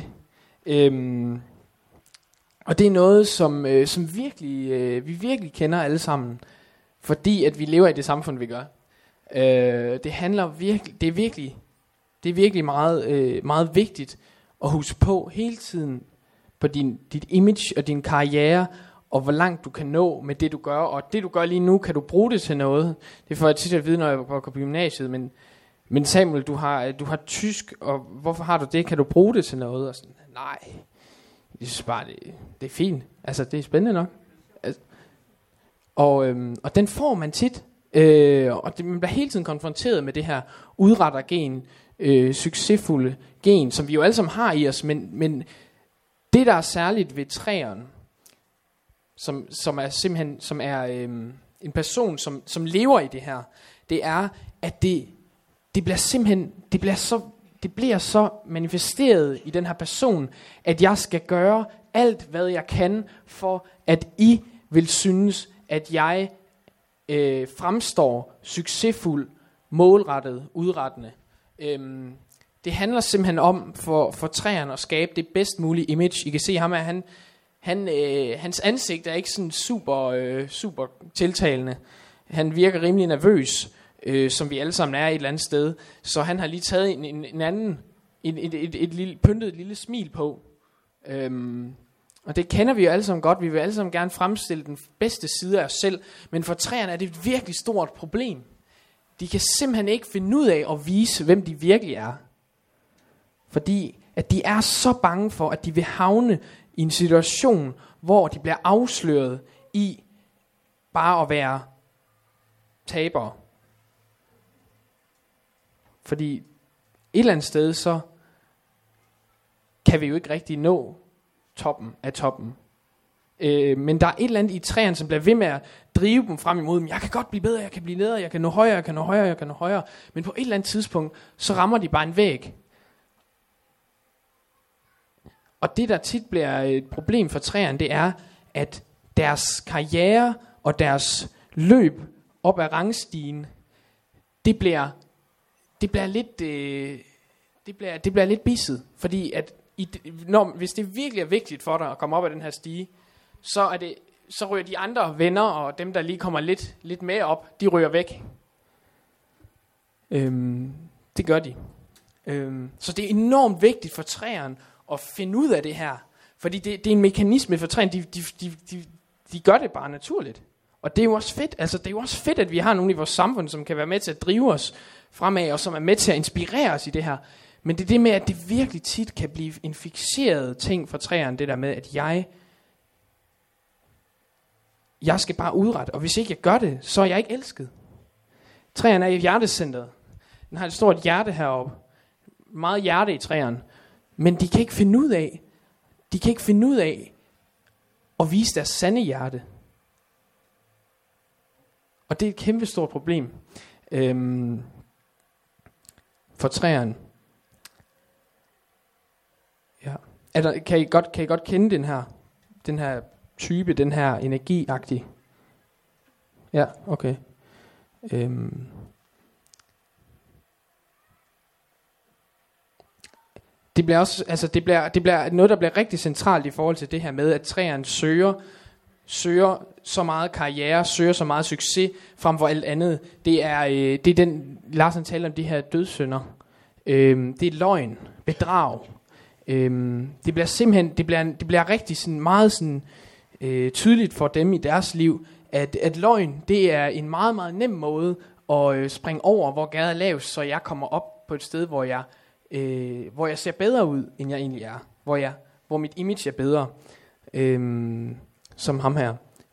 Og det er noget, som vi virkelig kender alle sammen, fordi at vi lever i det samfund, vi gør. Det handler virkelig, det er virkelig meget, meget vigtigt at huske på hele tiden på dit image og din karriere, og hvor langt du kan nå med det du gør, og det du gør lige nu, kan du bruge det til noget. Det får jeg tit at vide, når jeg går på gymnasiet, men Samuel, du har tysk, og hvorfor har du det? Kan du bruge det til noget? Og sådan, nej, jeg synes bare, det er fint. Altså, det er spændende nok. Altså, og den får man tit, og man bliver hele tiden konfronteret med det her udrettergen, succesfulde gen, som vi jo alle sammen har i os, men det, der er særligt ved træerne, som er simpelthen en person, som lever i det her, det er, at det bliver så manifesteret i den her person, at jeg skal gøre alt, hvad jeg kan, for at I vil synes, at jeg fremstår succesfuld, målrettet, udrettende. Det handler simpelthen om for træerne at skabe det bedst mulige image. I kan se ham, at hans ansigt er ikke sådan super tiltalende. Han virker rimelig nervøs, som vi alle sammen er et eller andet sted. Så han har lige taget et lille pyntet lille smil på. Og det kender vi jo alle sammen godt. Vi vil alle sammen gerne fremstille den bedste side af os selv. Men for træerne er det et virkelig stort problem. De kan simpelthen ikke finde ud af at vise, hvem de virkelig er. Fordi at de er så bange for, at de vil havne i en situation, hvor de bliver afsløret i bare at være tabere. Fordi et eller andet sted, så kan vi jo ikke rigtig nå toppen af toppen. Men der er et eller andet i træerne, som bliver ved med at drive dem frem imod dem. Jeg kan godt blive bedre, jeg kan blive bedre, jeg kan nå højere, jeg kan nå højere, jeg kan nå højere. Men på et eller andet tidspunkt, så rammer de bare en væg. Og det, der tit bliver et problem for træerne, det er, at deres karriere og deres løb op ad rangstigen, det bliver lidt bisset. Fordi at hvis det virkelig er vigtigt for dig at komme op ad den her stige, så ryger de andre venner, og dem, der lige kommer lidt med op, de ryger væk. Det gør de. Så det er enormt vigtigt for træerne at finde ud af det her. Fordi det er en mekanisme for træerne. De gør det bare naturligt. Og det er jo også fedt. Altså, det er jo også fedt, at vi har nogen i vores samfund, som kan være med til at drive os fremad, og som er med til at inspirere os i det her. Men det er det med, at det virkelig tit kan blive en fikseret ting for træerne, det der med, at jeg skal bare udrette, og hvis ikke jeg gør det, så er jeg ikke elsket. Træerne er i hjertecentret. Den har et stort hjerte heroppe. Meget hjerte i træerne. Men de kan ikke finde ud af at vise deres sande hjerte. Og det er et kæmpe stort problem for træerne. Ja. Kan I godt kende den her type, den her energiagtige? Ja, okay. Det bliver også, altså det bliver noget, der bliver rigtig centralt i forhold til det her med, at træerne søger så meget karriere, søger så meget succes frem for alt andet. Det er den, Larsen taler om, de her dødssynder. Det er løgn, bedrag. Det bliver simpelthen, det bliver rigtig sådan meget sådan tydeligt for dem i deres liv, at løgn, det er en meget, meget nem måde at springe over, hvor gaden er lavest, så jeg kommer op på et sted, hvor jeg ser bedre ud, end jeg egentlig er. Hvor mit image er bedre. Som ham her.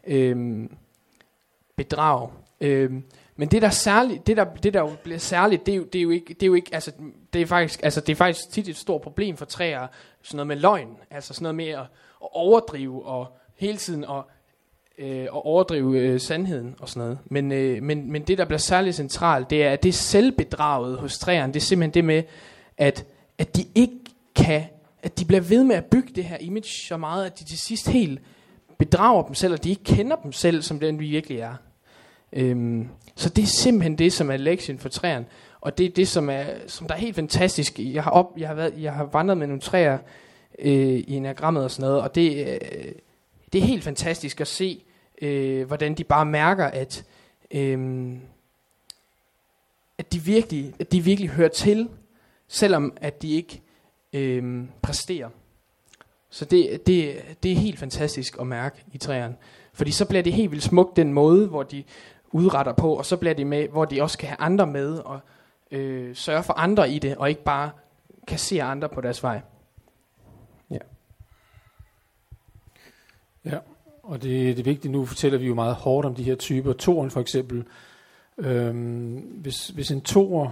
Bedrag. Men det der særligt, det der bliver særligt, det er jo ikke, altså det er faktisk tit et stort problem for træer, sådan noget med løgn, altså sådan noget med at overdrive og hele tiden at overdrive sandheden og sådan noget. Men det der bliver særligt centralt, det er at det er selvbedraget hos træerne. Det er simpelthen det med at de ikke kan, at de bliver ved med at bygge det her image så meget, at de til sidst helt bedrager dem selv, og de ikke kender dem selv, som den vi virkelig er. Så det er simpelthen det, som er lektien for træerne, og det er det, som der er helt fantastisk. Jeg har vandret med nogle træer i enagrammet og sådan noget, og det er helt fantastisk at se, hvordan de bare mærker, at de virkelig hører til, selvom at de ikke præsterer. Så det er helt fantastisk at mærke i træerne. Fordi så bliver det helt vildt smukt den måde, hvor de udretter på, og så bliver det med, hvor de også kan have andre med, og sørge for andre i det, og ikke bare kassere andre på deres vej. Ja. Ja, og det er vigtigt, nu fortæller vi jo meget hårdt om de her typer. Toren for eksempel. Hvis en toer,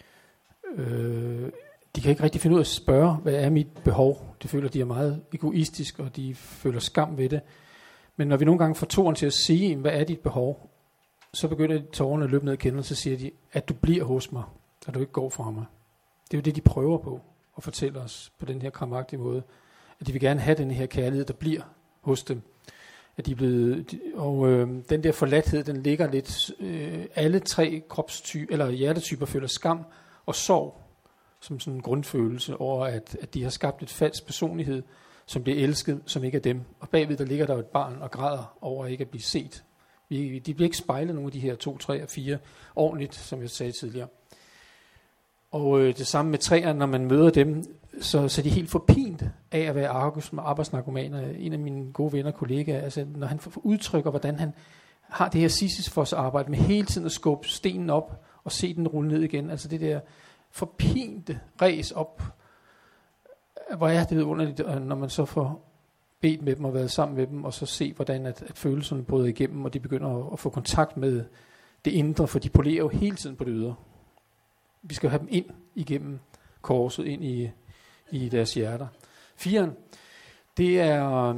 de kan ikke rigtig finde ud af at spørge, hvad er mit behov? De føler, de er meget egoistiske, og de føler skam ved det. Men når vi nogle gange får toren til at sige, hvad er dit behov, så begynder tårerne at løbe ned i kinden, og så siger de, at du bliver hos mig, og du ikke går fra mig. Det er jo det, de prøver på at fortælle os på den her kramagtige måde. At de vil gerne have den her kærlighed, der bliver hos dem. At de er blevet, den der forladthed, den ligger lidt, alle tre kropstyper, eller hjertetyper føler skam og sorg, som sådan en grundfølelse over, at de har skabt et falsk personlighed, som bliver elsket, som ikke er dem. Og bagved der ligger der et barn og græder over ikke at blive set. De bliver ikke spejlet, nogle af de her 2, 3 og 4 ordentligt, som jeg sagde tidligere. Og det samme med træerne, når man møder dem, så er de helt forpint af at være arbejdsnarkoman, en af mine gode venner og kollegaer, altså når han udtrykker, hvordan han har det her Sisyfos-arbejde med hele tiden at skubbe stenen op og se den rulle ned igen, altså det der forpinte ræs op, hvor er det underligt, når man så får bedt med dem og været sammen med dem, og så se, hvordan at følelserne bryder igennem, og de begynder at få kontakt med det indre, for de polerer jo hele tiden på det ydre. Vi skal have dem ind igennem korset, ind i deres hjerter. 4'eren, det er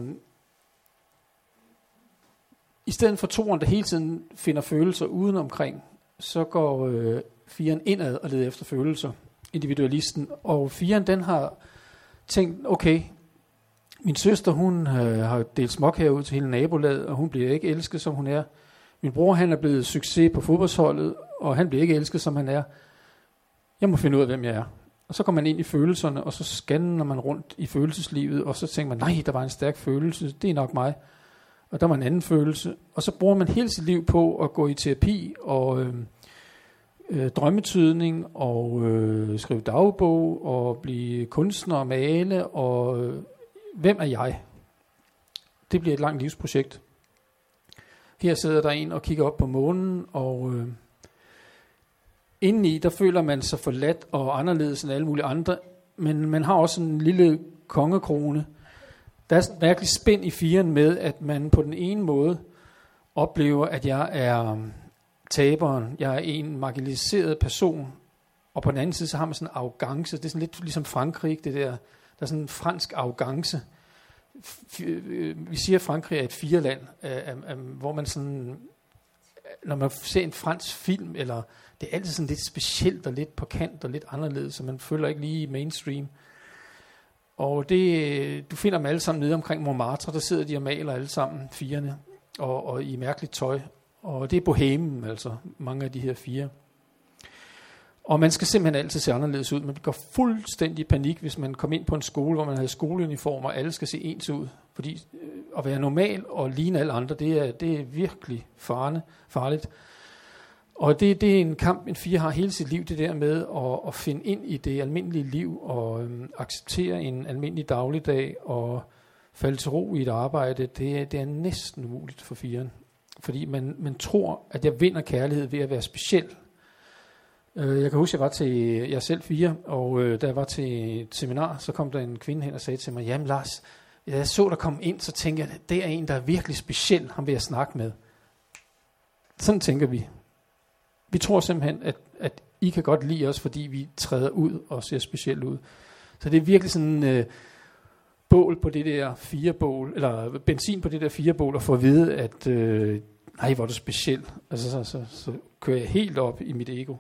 i stedet for 2'eren, der hele tiden finder følelser uden omkring, så går 4'eren indad og leder efter følelser, individualisten. Og 4'eren, den har tænkt, okay, min søster, hun har delt småkager ud til hele nabolaget, og hun bliver ikke elsket, som hun er. Min bror, han er blevet succes på fodboldsholdet, og han bliver ikke elsket, som han er. Jeg må finde ud af, hvem jeg er. Og så går man ind i følelserne, og så scanner man rundt i følelseslivet, og så tænker man, nej, der var en stærk følelse, det er nok mig. Og der var en anden følelse. Og så bruger man hele sit liv på at gå i terapi, og drømmetydning, og skrive dagbog, og blive kunstner og male, og hvem er jeg? Det bliver et langt livsprojekt. Her sidder der en og kigger op på månen, og indeni, der føler man sig forladt og anderledes end alle mulige andre, men man har også en lille kongekrone. Der er et mærkeligt spænd i 4'eren med, at man på den ene måde oplever, at jeg er taberen, jeg er en marginaliseret person, og på den anden side, så har man sådan en arrogance. Det er sådan lidt ligesom Frankrig, det der er sådan en fransk arrogance. Vi siger, at Frankrig er et 4-land, hvor man sådan, når man ser en fransk film, eller det er altid sådan lidt specielt og lidt på kant og lidt anderledes, så man føler ikke lige mainstream. Og du finder dem alle sammen nede omkring Montmartre, der sidder de og maler alle sammen, 4'erne, og i mærkeligt tøj. Og det er bohemen, altså mange af de her 4. Og man skal simpelthen altid se anderledes ud. Man går fuldstændig i panik, hvis man kommer ind på en skole, hvor man havde skoleuniformer, og alle skal se ens ud. Fordi at være normal og ligne alle andre, det er virkelig farligt. Og det er en kamp, en 4 har hele sit liv, det der med at finde ind i det almindelige liv, og acceptere en almindelig dagligdag, og falde til ro i et arbejde. Det er næsten umuligt for 4'eren. Fordi man tror, at jeg vinder kærlighed ved at være speciel. Jeg kan huske, jeg er selv 4, og da jeg var til et seminar, så kom der en kvinde hen og sagde til mig, jamen Lars, jeg så der kom ind, så tænker jeg, det er en, der er virkelig speciel, ham vil jeg snakke med. Sådan tænker vi. Vi tror simpelthen, at I kan godt lide os, fordi vi træder ud og ser specielt ud. Så det er virkelig sådan bål på det der 4-bål, eller benzin på det der 4-bål, og få at vide, at nej, hvor er du speciel. Altså, så kører jeg helt op i mit ego.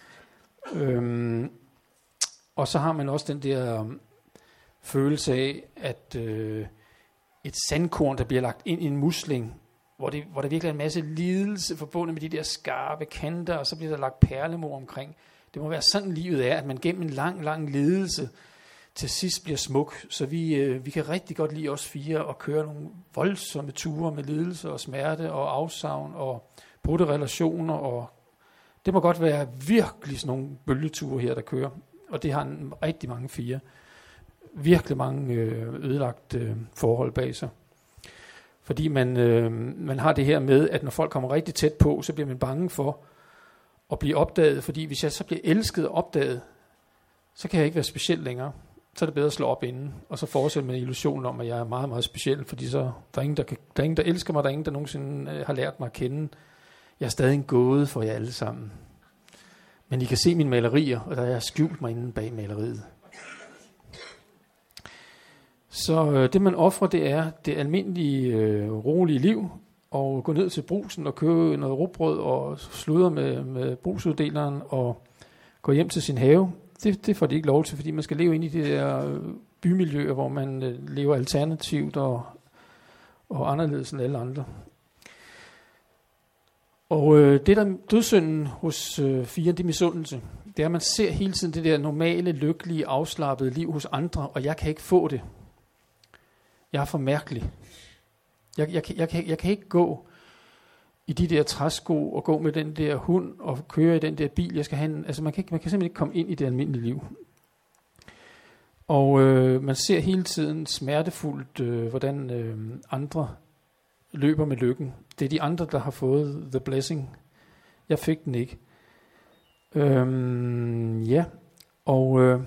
Og så har man også den der følelse af, at et sandkorn, der bliver lagt ind i en musling, hvor der virkelig er en masse lidelse forbundet med de der skarpe kanter, og så bliver der lagt perlemor omkring. Det må være sådan livet er, at man gennem en lang lidelse til sidst bliver smuk. Så vi kan rigtig godt lide os 4 at køre nogle voldsomme ture med lidelse og smerte og afsavn og brudte relationer. Og det må godt være virkelig sådan nogle bølgeture her, der kører. Og det har rigtig mange 4. Virkelig mange ødelagte forhold bag sig. Fordi man har det her med, at når folk kommer rigtig tæt på, så bliver man bange for at blive opdaget. Fordi hvis jeg så bliver elsket og opdaget, så kan jeg ikke være speciel længere. Så er det bedre at slå op inden, og så fortsætte med en illusion om, at jeg er meget, meget speciel. Fordi så der er ingen, der elsker mig, der er ingen, der nogensinde har lært mig at kende. Jeg er stadig en gåde for jer alle sammen. Men I kan se mine malerier, og der er skjult mig inde bag maleriet. Så det man offrer, det er det almindelige rolige liv, og gå ned til Brugsen og købe noget rugbrød og sludre med brugsuddeleren og gå hjem til sin have. Det får de ikke lov til, fordi man skal leve ind i de der bymiljøer, hvor man lever alternativt og anderledes end alle andre. Og det der dødssynden hos 4, det er misundelse. Det er, at man ser hele tiden det der normale, lykkelige, afslappede liv hos andre, og jeg kan ikke få det. Jeg er for mærkelig. Jeg kan ikke gå i de der træsko og gå med den der hund og køre i den der bil, jeg skal have. Altså man kan simpelthen ikke komme ind i det almindelige liv. Og man ser hele tiden smertefuldt, hvordan andre løber med lykken. Det er de andre, der har fået the blessing. Jeg fik den ikke. Ja, og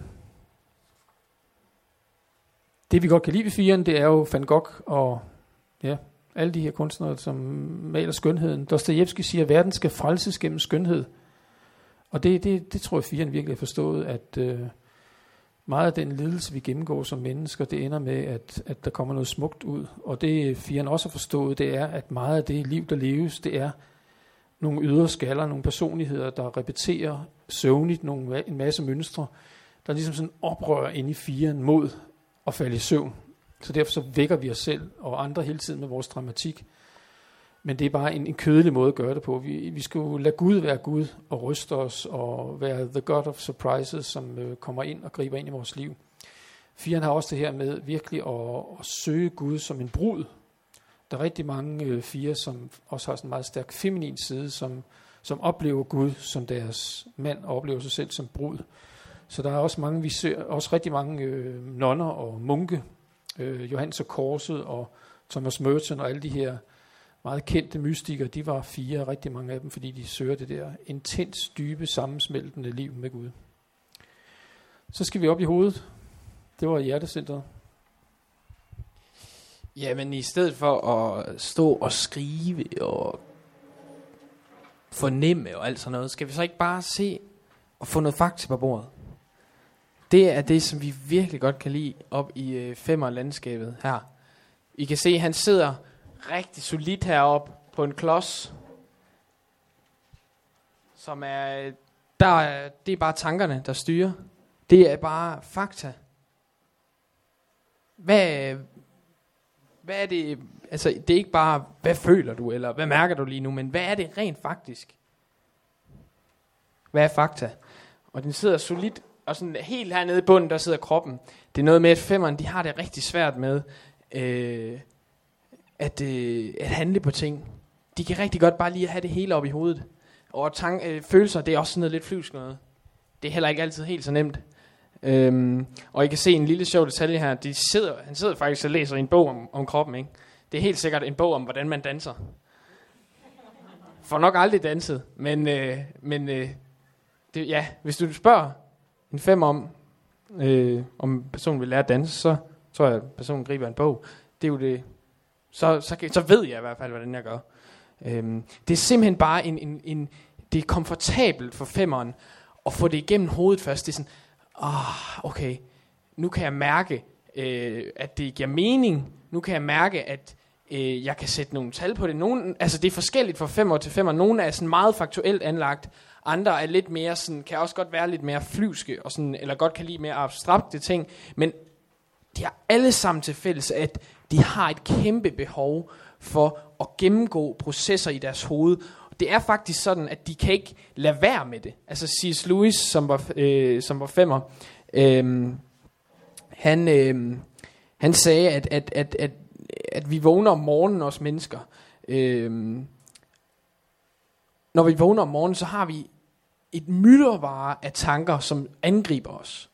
det vi godt kan lide ved firen, det er jo Van Gogh og ja, alle de her kunstnere, som maler skønheden. Dostojevskij siger, at verden skal frelses gennem skønhed. Og det tror jeg, firen virkelig har forstået, at meget af den lidelse, vi gennemgår som mennesker, det ender med, at der kommer noget smukt ud. Og det firen også har forstået, det er, at meget af det liv, der leves, det er nogle ydre skaller, nogle personligheder, der repeterer søvnigt en masse mønstre, der ligesom sådan oprører ind i firen mod at falde i søvn. Så derfor så vækker vi os selv og andre hele tiden med vores dramatik. Men det er bare en kødelig måde at gøre det på. Vi skal jo lade Gud være Gud og ryste os og være the God of surprises, som kommer ind og griber ind i vores liv. Firen har også det her med virkelig at søge Gud som en brud. Der er rigtig mange firer, som også har sådan en meget stærk feminin side, som oplever Gud som deres mand og oplever sig selv som brud. Så der er også mange, vi ser også rigtig mange nonner og munke, Johannes og Korset og Thomas Merton og alle de her meget kendte mystikere, de var fire, rigtig mange af dem, fordi de søger det der intens, dybe, sammensmeltende liv med Gud. Så skal vi op i hovedet. Det var hjertecentret. Ja, men i stedet for at stå og skrive og fornemme og alt sådan noget, skal vi så ikke bare se og få noget fakta på bordet? Det er det, som vi virkelig godt kan lide op i femmerlandskabet her. I kan se, at han sidder rigtig solidt heroppe på en klods, som er, det er bare tankerne, der styrer. Det er bare fakta. Hvad er det, altså det er ikke bare, hvad føler du, eller hvad mærker du lige nu, men hvad er det rent faktisk? Hvad er fakta? Og den sidder solidt, og sådan helt hernede i bunden, der sidder kroppen. Det er noget med, at femmeren, de har det rigtig svært med at handle på ting. De kan rigtig godt bare lige have det hele op i hovedet. Og følelser, det er også sådan noget lidt flyvsk noget. Det er heller ikke altid helt så nemt. Og I kan se en lille sjov detalje her. Han sidder faktisk og læser en bog om kroppen, ikke? Det er helt sikkert en bog om, hvordan man danser. For nok aldrig danset. Men det, ja, hvis du spørger en femmer om personen vil lære at danse, så tror jeg, at personen griber en bog. Det er jo det. Så ved jeg i hvert fald, hvordan jeg gør. Det er simpelthen bare det er komfortabelt for femmeren at få det igennem hovedet først. Det er sådan, okay, nu kan jeg mærke, at det giver mening. Nu kan jeg mærke, at jeg kan sætte nogle tal på det. Altså det er forskelligt fra femmer til femmer. Nogle er sådan meget faktuelt anlagt. Andre er lidt mere sådan, kan også godt være lidt mere flyvske, og sådan, eller godt kan lide mere abstrakte ting. Men de har alle sammen til fælles, at de har et kæmpe behov for at gennemgå processer i deres hoved. Det er faktisk sådan, at de kan ikke lade være med det. Altså C.S. Lewis, som var femmer, han sagde, at vi vågner om morgenen, os mennesker. Når vi vågner om morgenen, så har vi et myldervare af tanker, som angriber os.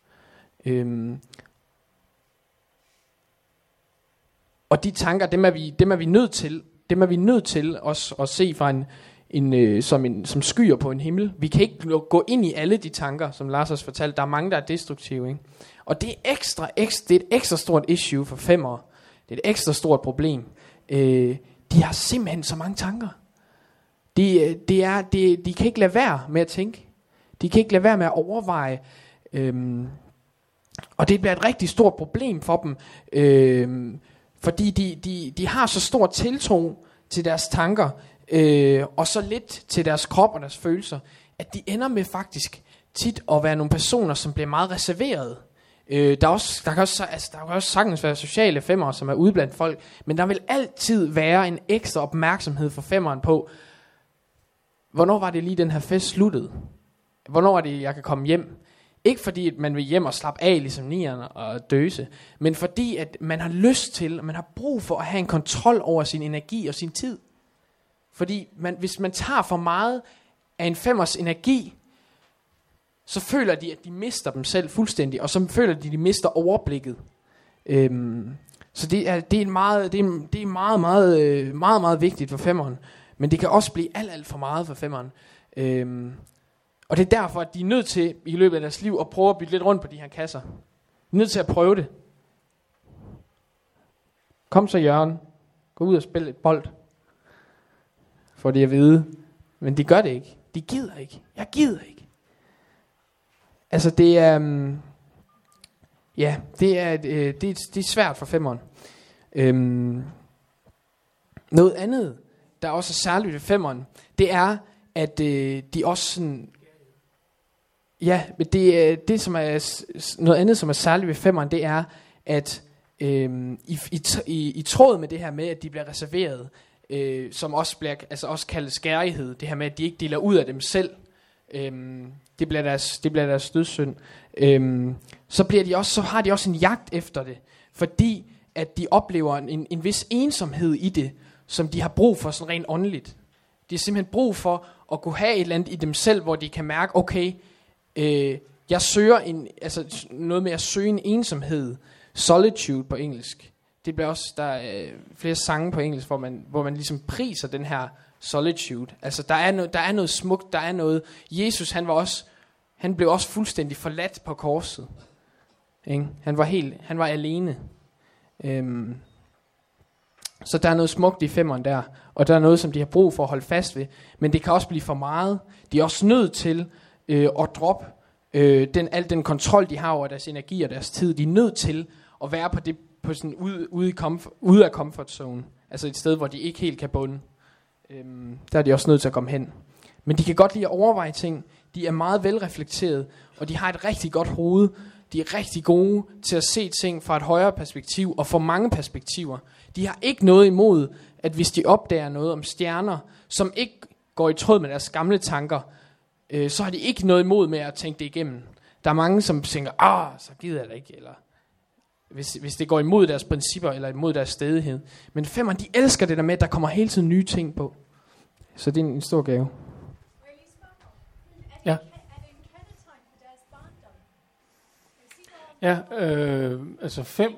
Og de tanker, dem er vi nødt til også at se fra som skyer på en himmel. Vi kan ikke gå ind i alle de tanker, som Lars også fortalte. Der er mange, der er destruktive, ikke? Og det er et ekstra stort issue for femmer. Det er et ekstra stort problem. De har simpelthen så mange tanker. De kan ikke lade være med at tænke. De kan ikke lade være med at overveje. Og det bliver et rigtig stort problem for dem. Fordi de har så stor tiltro til deres tanker, og så lidt til deres krop og deres følelser, at de ender med faktisk tit at være nogle personer, som bliver meget reserverede. Der kan også sagtens være sociale femmer, som er ude blandt folk, men der vil altid være en ekstra opmærksomhed for femmeren på, hvornår var det lige den her fest sluttede? Hvornår er det, jeg kan komme hjem? Ikke fordi, at man vil hjem og slappe af, ligesom nierne og døse, men fordi, at man har lyst til, og man har brug for at have en kontrol over sin energi og sin tid. Fordi hvis man tager for meget af en femmers energi, så føler de, at de mister dem selv fuldstændig, og så føler de, at de mister overblikket. Så det er meget vigtigt for femmeren, men det kan også blive alt for meget for femmeren. Og det er derfor, at de er nødt til i løbet af deres liv at prøve at bytte lidt rundt på de her kasser. De er nødt til at prøve det. Kom så Jørgen, gå ud og spil et bold. For det at vide. Men de gør det ikke. De gider ikke. Jeg gider ikke. Altså det er... det er svært for femmeren. Noget andet, der også er særligt ved femmeren, det er, at de også sådan... Ja, men det som er noget andet, som er særligt ved femmeren, det er, at i tråd med det her med, at de bliver reserveret, som også bliver også kaldet skærighed, det her med, at de ikke deler ud af dem selv, det bliver deres dødssynd, så har de også en jagt efter det, fordi at de oplever en vis ensomhed i det, som de har brug for sådan rent åndeligt. De har simpelthen brug for at kunne have et eller andet i dem selv, hvor de kan mærke, okay, jeg søger noget med at søge en ensomhed, solitude på engelsk. Det bliver også, der er flere sange på engelsk, hvor man ligesom priser den her solitude. Altså der er noget smukt, der er noget. Jesus, han blev også fuldstændig forladt på korset. Ikke? Han var alene. Så der er noget smukt i femmeren der, og der er noget, som de har brug for at holde fast ved. Men det kan også blive for meget. De er også nødt til at droppe al den kontrol, de har over deres energi og deres tid. De er nødt til at være på sådan ude af comfort zone. Altså et sted, hvor de ikke helt kan bunde. Der er de også nødt til at komme hen. Men de kan godt lide at overveje ting. De er meget velreflekteret, og de har et rigtig godt hoved. De er rigtig gode til at se ting fra et højere perspektiv, og fra mange perspektiver. De har ikke noget imod, at hvis de opdager noget om stjerner, som ikke går i tråd med deres gamle tanker, så har de ikke noget imod med at tænke det igennem. Der er mange, som tænker, så gider jeg det ikke, eller hvis det går imod deres principper, eller imod deres stædighed. Men femmeren, de elsker det der med, at der kommer hele tiden nye ting på. Så det er en stor gave. Ja. Ja, altså 5.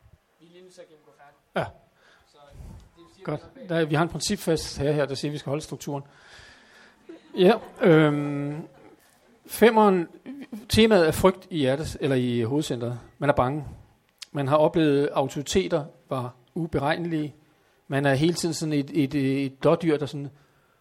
Ja. Godt. Vi har en principfast her, der siger, at vi skal holde strukturen. Ja, femmeren, temaet er frygt i hjertet, eller i hovedcentret. Man er bange. Man har oplevet, autoriteter var uberegnelige. Man er hele tiden sådan et dårdyr, der sådan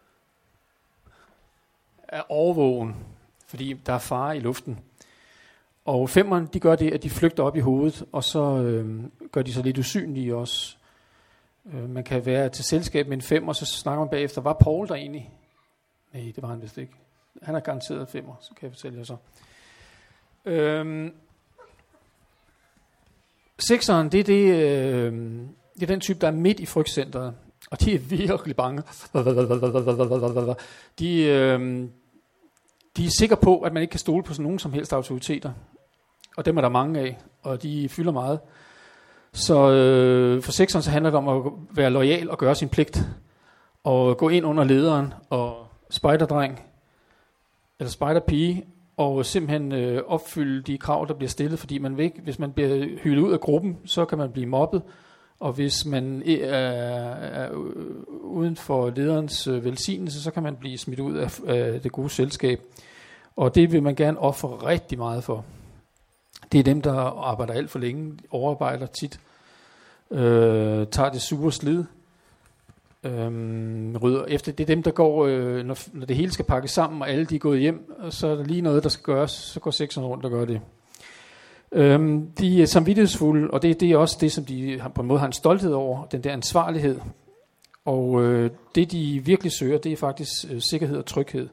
er overvågen, fordi der er fare i luften. Og femmeren, de gør det, at de flygter op i hovedet, og så gør de sig lidt usynlige også. Man kan være til selskab med en femmer, så snakker man bagefter, var Paul der egentlig? Nej, det var han vist ikke. Han er garanteret femmer, så kan jeg fortælle jer så. Sekseren, det er den type, der er midt i frygtcentret, og de er virkelig bange. De er sikre på, at man ikke kan stole på sådan nogen som helst autoriteter. Og dem er der mange af, og de fylder meget. Så for sekseren, så handler det om at være loyal og gøre sin pligt. Og gå ind under lederen og spejderdreng, eller spejderpige, og simpelthen opfylde de krav, der bliver stillet, fordi man vil ikke, hvis man bliver hyldet ud af gruppen, så kan man blive mobbet. Og hvis man er uden for lederens velsignelse, så kan man blive smidt ud af det gode selskab. Og det vil man gerne ofre rigtig meget for. Det er dem, der arbejder alt for længe, overarbejder tit, tager det sure slid, rydder efter. Det er dem, der går, når det hele skal pakkes sammen, og alle de er gået hjem, og så er der lige noget, der skal gøres, så går sekseren rundt og gør det. De er samvittighedsfulde, og det er også det, som de på en måde har en stolthed over, den der ansvarlighed. Og det, de virkelig søger, det er faktisk sikkerhed og tryghed.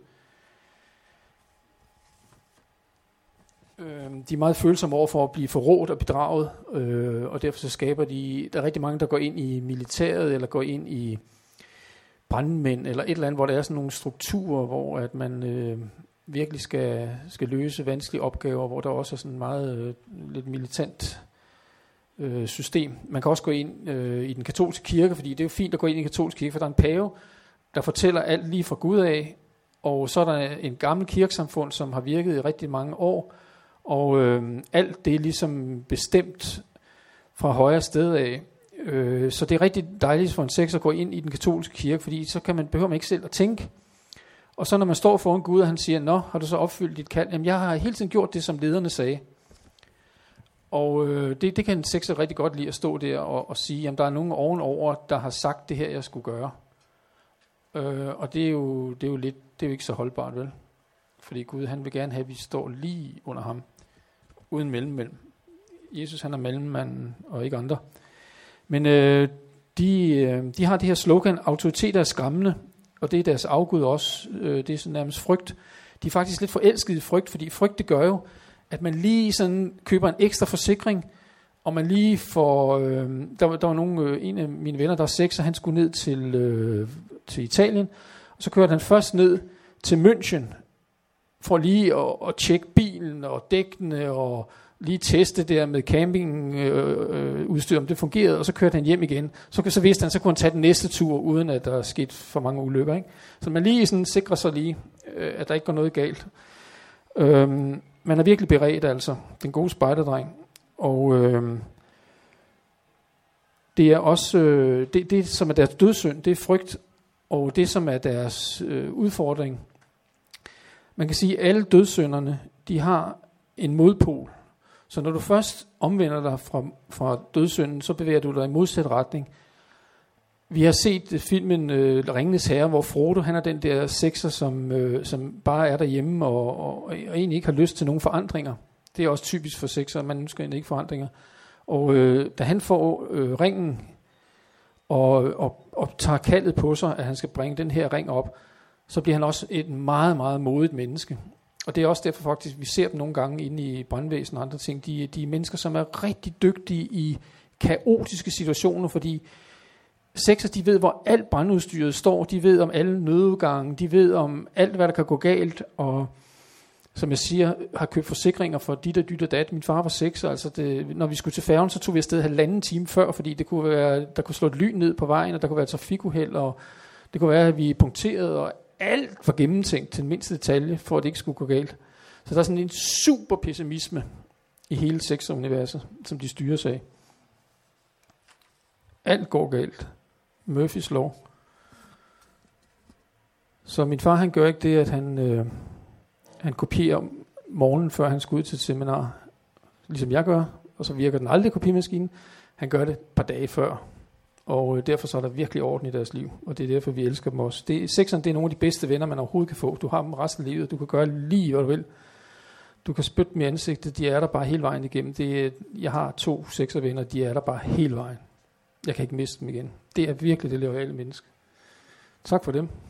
De er meget følsomme over for at blive forrådt og bedraget, og derfor så skaber de, der er rigtig mange, der går ind i militæret, eller går ind i brandmænd, eller et eller andet, hvor der er sådan nogle strukturer, hvor at man virkelig skal løse vanskelige opgaver, hvor der også er sådan meget lidt militant system. Man kan også gå ind i den katolske kirke, fordi det er jo fint at gå ind i den katolske kirke, for der er en pave, der fortæller alt lige fra Gud af, og så er der en gammel kirkesamfund, som har virket i rigtig mange år, og alt det er ligesom bestemt fra højre sted af. Så det er rigtig dejligt for en sekser at gå ind i den katolske kirke, fordi så behøver man ikke selv at tænke. Og så når man står foran Gud, og han siger, nå, har du så opfyldt dit kald? Jamen, jeg har hele tiden gjort det, som lederne sagde. Og det kan en sekser rigtig godt lide at stå der og sige, jamen, der er nogen ovenover, der har sagt det her, jeg skulle gøre. Og det er jo ikke så holdbart, vel? Fordi Gud, han vil gerne have, at vi står lige under ham, uden mellemmænd. Jesus, han er mellemmanden, og ikke andre. Men de har det her slogan, autoriteter er skræmmende, og det er deres afgud også. Det er sådan nærmest frygt. De er faktisk lidt forelskede i frygt, fordi frygt det gør jo, at man lige sådan køber en ekstra forsikring, og man lige får... Der var en af mine venner, der er 6, og han skulle ned til Italien, og så kørte han først ned til München, for lige at tjekke bilen og dækkene, og lige teste der med campingudstyr, om det fungerede, og så kørte han hjem igen. Så vidste han, så kunne han tage den næste tur, uden at der er sket for mange ulykker. Ikke? Så man lige sådan sikrer sig lige, at der ikke går noget galt. Man er virkelig beredt, altså. Den gode spejderdreng. Og det er også, det som er deres dødssynd, det er frygt, og det som er deres udfordring. Man kan sige, at alle dødssynderne, de har en modpol. Så når du først omvender dig fra dødssynden, så bevæger du dig i modsat retning. Vi har set filmen Ringenes Herre, hvor Frodo, han er den der sekser, som bare er derhjemme og egentlig ikke har lyst til nogen forandringer. Det er også typisk for sekser, man ønsker egentlig ikke forandringer. Og da han får ringen og tager kaldet på sig, at han skal bringe den her ring op, så bliver han også et meget, meget modigt menneske. Og det er også derfor faktisk, vi ser dem nogle gange inde i brandvæsen og andre ting. De er mennesker, som er rigtig dygtige i kaotiske situationer, fordi sekser, de ved, hvor alt brandudstyret står. De ved om alle nødudgange. De ved om alt, hvad der kan gå galt. Og som jeg siger, har købt forsikringer for dit og dat. Min far var sekser. Altså når vi skulle til færgen, så tog vi afsted 1,5 time før, fordi det kunne være, der kunne slå et lyn ned på vejen, og der kunne være trafikuheld, og det kunne være, at vi punkterede, og alt var gennemtænkt til den mindste detalje, for at det ikke skulle gå galt. Så der er sådan en super pessimisme i hele sekseruniverset, som de styrer sig af. Alt går galt. Murphys lov. Så min far, han gør ikke det, at han kopierer morgenen, før han skal ud til et seminar, ligesom jeg gør, og så virker den aldrig kopimaskinen. Han gør det et par dage før. Og derfor så er der virkelig orden i deres liv, og det er derfor, vi elsker dem også. Sekseren, det er nogle af de bedste venner, man overhovedet kan få. Du har dem resten af livet, du kan gøre lige, hvad du vil. Du kan spytte dem i ansigtet, de er der bare hele vejen igennem. Jeg har 2 sekservenner, de er der bare hele vejen. Jeg kan ikke miste dem igen. Det er virkelig det loyale menneske. Tak for dem.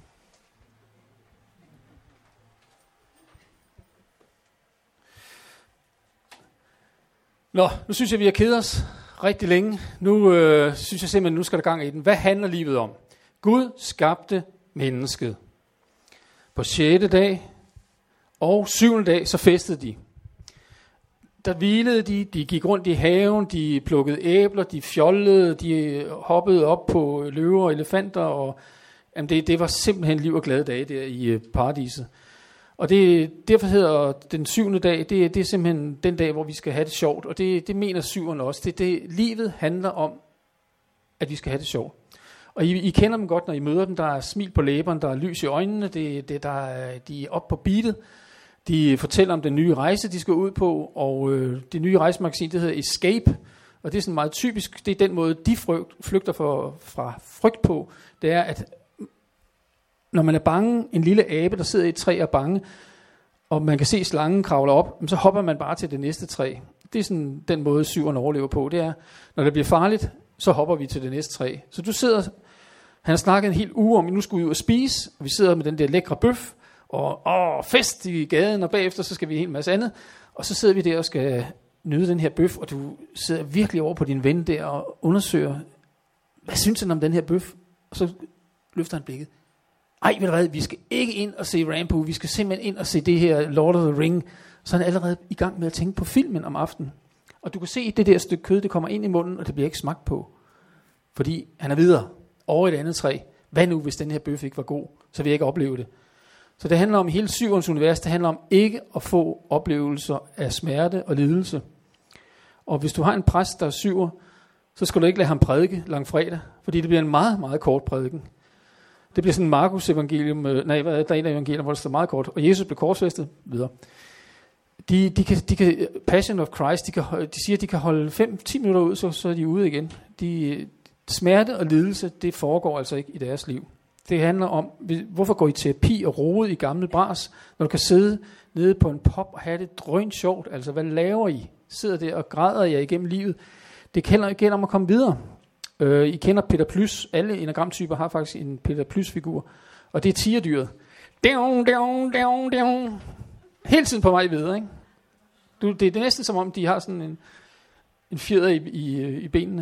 Nå, nu synes jeg, vi har kedet os rigtig længe. Nu synes jeg simpelthen, nu skal der gang i den. Hvad handler livet om? Gud skabte mennesket. På 6. dag og 7. dag, så festede de. Der hvilede de gik rundt i haven, de plukkede æbler, de fjollede, de hoppede op på løver og elefanter. Og, jamen det var simpelthen liv og glade dage der i paradiset. Og derfor hedder den 7. dag, det er simpelthen den dag, hvor vi skal have det sjovt. Og det mener 7'eren også. Livet handler om, at vi skal have det sjovt. Og I kender dem godt, når I møder dem. Der er smil på læberne, der er lys i øjnene, de er oppe på beatet. De fortæller om den nye rejse, de skal ud på. Og det nye rejsemagasin, det hedder Escape. Og det er sådan meget typisk. Det er den måde, de flygter fra frygt på. Det er, at når man er bange, en lille abe, der sidder i et træ og er bange, og man kan se slangen kravler op, så hopper man bare til det næste træ. Det er sådan den måde, 7'eren overlever på. Det er, når det bliver farligt, så hopper vi til det næste træ. Så du sidder, han har snakket en hel uge om, at nu skal vi ud og spise, og vi sidder med den der lækre bøf, og fest i gaden, og bagefter så skal vi en hel masse andet. Og så sidder vi der og skal nyde den her bøf, og du sidder virkelig over på din ven der og undersøger, hvad synes han om den her bøf? Og så løfter han blikket. Ej, ved du hvad, vi skal ikke ind og se Rambo, vi skal simpelthen ind og se det her Lord of the Ring. Så er han allerede i gang med at tænke på filmen om aftenen. Og du kan se, det der stykke kød, det kommer ind i munden, og det bliver ikke smagt på. Fordi han er videre over et andet træ. Hvad nu, hvis den her bøf ikke var god? Så vil jeg ikke opleve det. Så det handler om hele syverens univers, det handler om ikke at få oplevelser af smerte og lidelse. Og hvis du har en præst, der er syver, så skal du ikke lade ham prædike langfredag, fordi det bliver en meget, meget kort prædiken. Det bliver sådan en Markus evangelium, der er en af evangelierne, hvor det står meget kort, og Jesus blev korsfæstet videre. De kan Passion of Christ, de siger, at de kan holde 5-10 minutter ud, så er de ude igen. Smerte og lidelse, det foregår altså ikke i deres liv. Det handler om, hvorfor går I terapi og rode i gammel bras, når du kan sidde nede på en pop og have det drønt sjovt. Altså, hvad laver I? Sidder der og græder jer igennem livet. Det gælder om at komme videre. I kender Peter Plys. Alle enagramtyper har faktisk en Peter Plys-figur. Og det er tigerdyret. Hele tiden på vej videre, ikke? Det er næsten som om, de har sådan en fjeder i benene.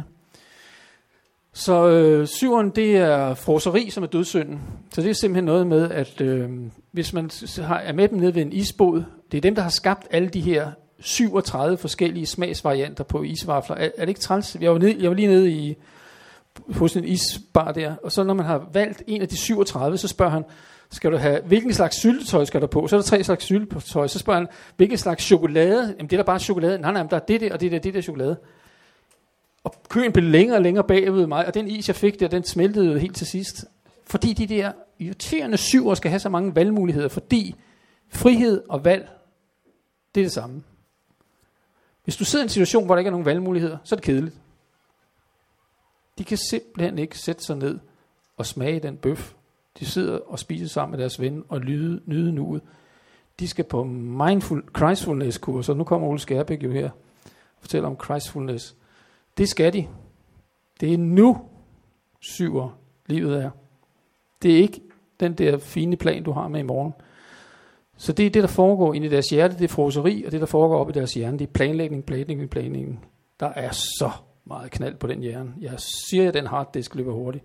Så syveren, det er froseri, som er dødssynden. Så det er simpelthen noget med, at hvis man er med dem nede ved en isbåd, det er dem, der har skabt alle de her 37 forskellige smagsvarianter på isvafler. Er det ikke træls? Jeg var lige nede hos en isbar der, og så når man har valgt en af de 37, så spørger han, skal du have, hvilken slags syltetøj skal der på? Så er der 3 slags syltetøj. Så spørger han, hvilken slags chokolade? Jamen det er da bare chokolade. Nej, der er det og det der chokolade. Og køen blev længere og længere bagved mig, og den is, jeg fik der, den smeltede helt til sidst. Fordi de der irriterende syver skal have så mange valgmuligheder, fordi frihed og valg, det er det samme. Hvis du sidder i en situation, hvor der ikke er nogen valgmuligheder, så er det kedeligt. De kan simpelthen ikke sætte sig ned og smage den bøf. De sidder og spiser sammen med deres ven og nyde nuet. De skal på Christfulness-kurser. Nu kommer Ole Skærbæk jo her og fortæller om Christfulness. Det skal de. Det er nu syver livet er. Det er ikke den der fine plan, du har med i morgen. Så det er det, der foregår inde i deres hjerte. Det er froseri, og det, der foregår op i deres hjerne, det er planlægning. Der er så meget knald på den hjerne. Jeg siger, at den harddisk løber hurtigt.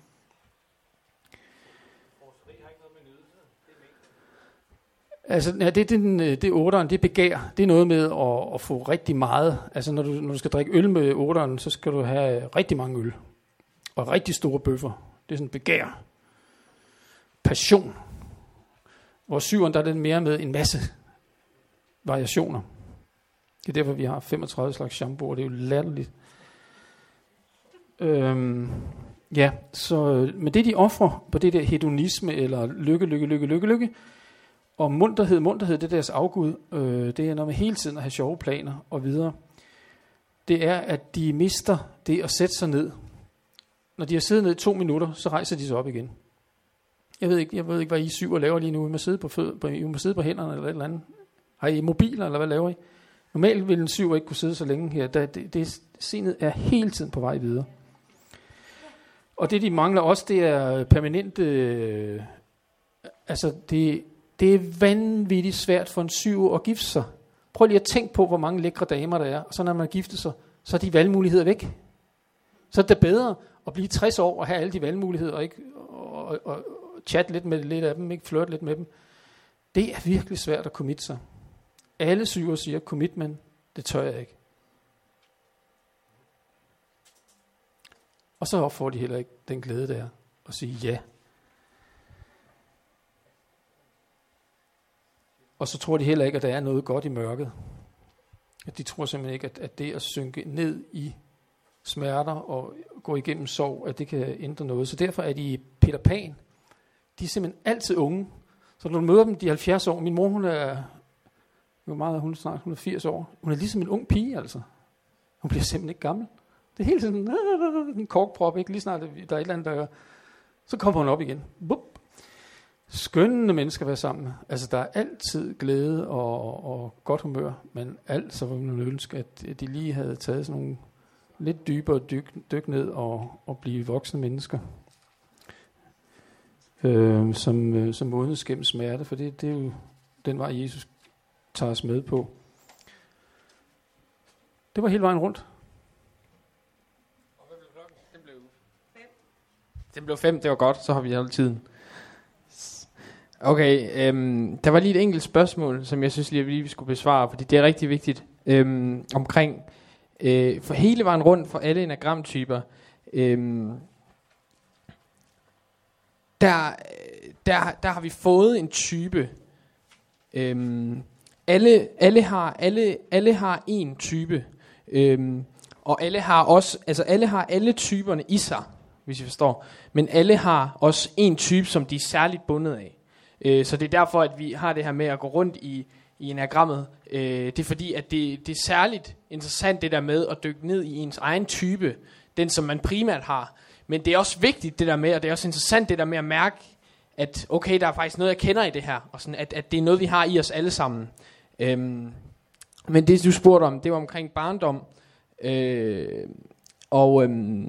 Altså, ja, det er 8'eren, det er begær. Det er noget med at få rigtig meget. Altså, når du skal drikke øl med 8'eren, så skal du have rigtig mange øl. Og rigtig store bøffer. Det er sådan begær. Passion. Hvor 7'eren, der er den mere med en masse variationer. Det er derfor, vi har 35 slags shampoo, det er jo latterligt. Ja, så men det de offrer på det der hedonisme, eller lykke, og munterhed, det er deres afgud, det er noget med hele tiden at have sjove planer og videre. Det er, at de mister det at sætte sig ned. Når de har siddet ned i 2 minutter, så rejser de sig op igen. Jeg ved ikke, hvad I syv laver lige nu. I må sidde på hænderne eller et eller andet. Har I mobiler, eller hvad laver I? Normalt vil en syv ikke kunne sidde så længe her. Sindet er hele tiden på vej videre. Og det, de mangler også, det er permanent... det er vanvittigt svært for en syv at gifte sig. Prøv lige at tænke på, hvor mange lækre damer der er. Og så når man gifter sig, så er de valgmuligheder væk. Så er det bedre at blive 60 år og have alle de valgmuligheder, og ikke og chatte lidt af dem, ikke flirte lidt med dem. Det er virkelig svært at committe sig. Alle syver siger, commitment, det tør jeg ikke. Og så får de heller ikke den glæde der at sige ja. Og så tror de heller ikke, at der er noget godt i mørket. At de tror simpelthen ikke, at det at synke ned i smerter og gå igennem sorg, at det kan ændre noget. Så derfor er de Peter Pan. De er simpelthen altid unge. Så når du møder dem, de er 70 år. Min mor, hun er 80 år. Hun er ligesom en ung pige, altså. Hun bliver simpelthen ikke gammel. Det er hele tiden en korkprop, ikke? Lige snart der er et eller andet, der... Så kommer hun op igen. Bup. Skønne mennesker at være sammen med. Altså, der er altid glæde og godt humør, men alt så ville man ønske, at de lige havde taget sådan nogle lidt dybere dyk ned og blive voksne mennesker, som modnes gennem smerte, for det er jo den vej, Jesus tager os med på. Det var hele vejen rundt. Og hvad blev klokken? Den blev 5. Den blev 5, det var godt, så har vi hele tiden. Okay, der var lige et enkelt spørgsmål, som jeg synes lige vi skulle besvare, fordi det er rigtig vigtigt, omkring for hele vejen rundt for alle enagramtyper. der har vi fået en type. Alle har en type. Og alle har også, altså alle har alle typerne i sig, hvis I forstår. Men alle har også en type, som de er særligt bundet af. Så det er derfor, at vi har det her med at gå rundt i enagrammet. Det er fordi, at det er særligt interessant det der med at dykke ned i ens egen type, den som man primært har. Men det er også vigtigt det der med, og det er også interessant det der med at mærke, at okay, der er faktisk noget, jeg kender i det her, og sådan, at det er noget, vi har i os alle sammen. Men det, du spurgte om, det var omkring barndom. Og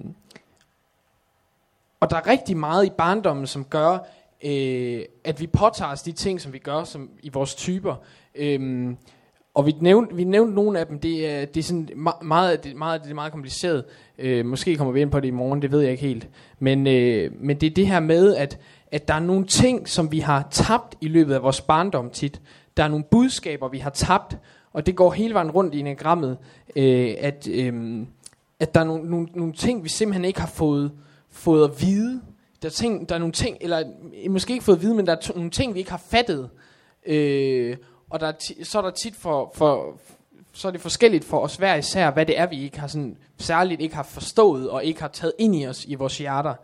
der er rigtig meget i barndommen, som gør, at vi påtager os de ting, som vi gør som i vores typer. Og vi nævnte nogle af dem. Det er sådan meget, det er meget kompliceret. Måske kommer vi ind på det i morgen, det ved jeg ikke helt. Men det er det her med, at der er nogle ting, som vi har tabt i løbet af vores barndom tit. Der er nogle budskaber, vi har tabt, og det går hele vejen rundt i enagrammet, at der er nogle ting, vi simpelthen ikke har fået at vide. Der er nogle ting, eller måske ikke fået at vide, men der er nogle ting, vi ikke har fattet. Og så er der tit så er det forskelligt for os hver især, hvad det er, vi ikke har sådan særligt ikke har forstået og ikke har taget ind i os i vores hjerter.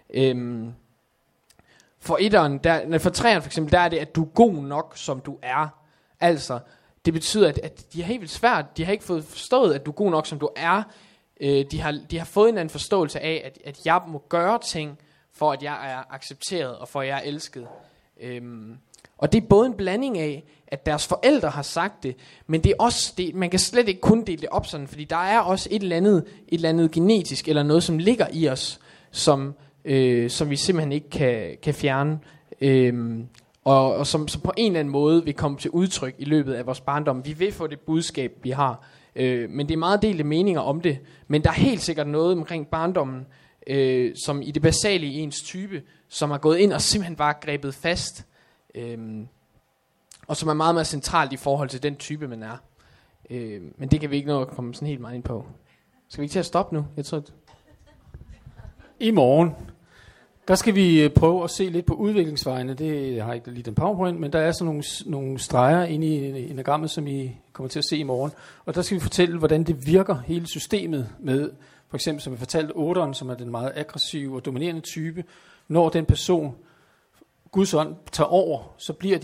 For træerne for eksempel, der er det, at du er god nok, som du er. Altså, det betyder, at de har helt vildt svært, de har ikke fået forstået, at du er god nok, som du er. De har fået en anden forståelse af, at jeg må gøre ting, for at jeg er accepteret, og for at jeg er elsket. Og det er både en blanding af, at deres forældre har sagt det, men det er også, man kan slet ikke kun dele det op sådan, fordi der er også et eller andet genetisk, eller noget, som ligger i os, som vi simpelthen ikke kan fjerne, og som på en eller anden måde vil komme til udtryk i løbet af vores barndom. Vi vil få det budskab, vi har, men det er meget delte meninger om det, men der er helt sikkert noget omkring barndommen, som i det basale i ens type, som har gået ind og simpelthen bare grebet fast, og som er meget mere centralt i forhold til den type, man er. Men det kan vi ikke nå at komme sådan helt meget ind på. Skal vi ikke til at stoppe nu? Jeg tror, I morgen, der skal vi prøve at se lidt på udviklingsvejene. Jeg har ikke lige den PowerPoint, men der er sådan nogle streger inde i enagrammet, som I kommer til at se i morgen. Og der skal vi fortælle, hvordan det virker, hele systemet med, for eksempel som jeg fortalte, 8'eren, som er den meget aggressive og dominerende type. Når den person, Guds ånd, tager over, så bliver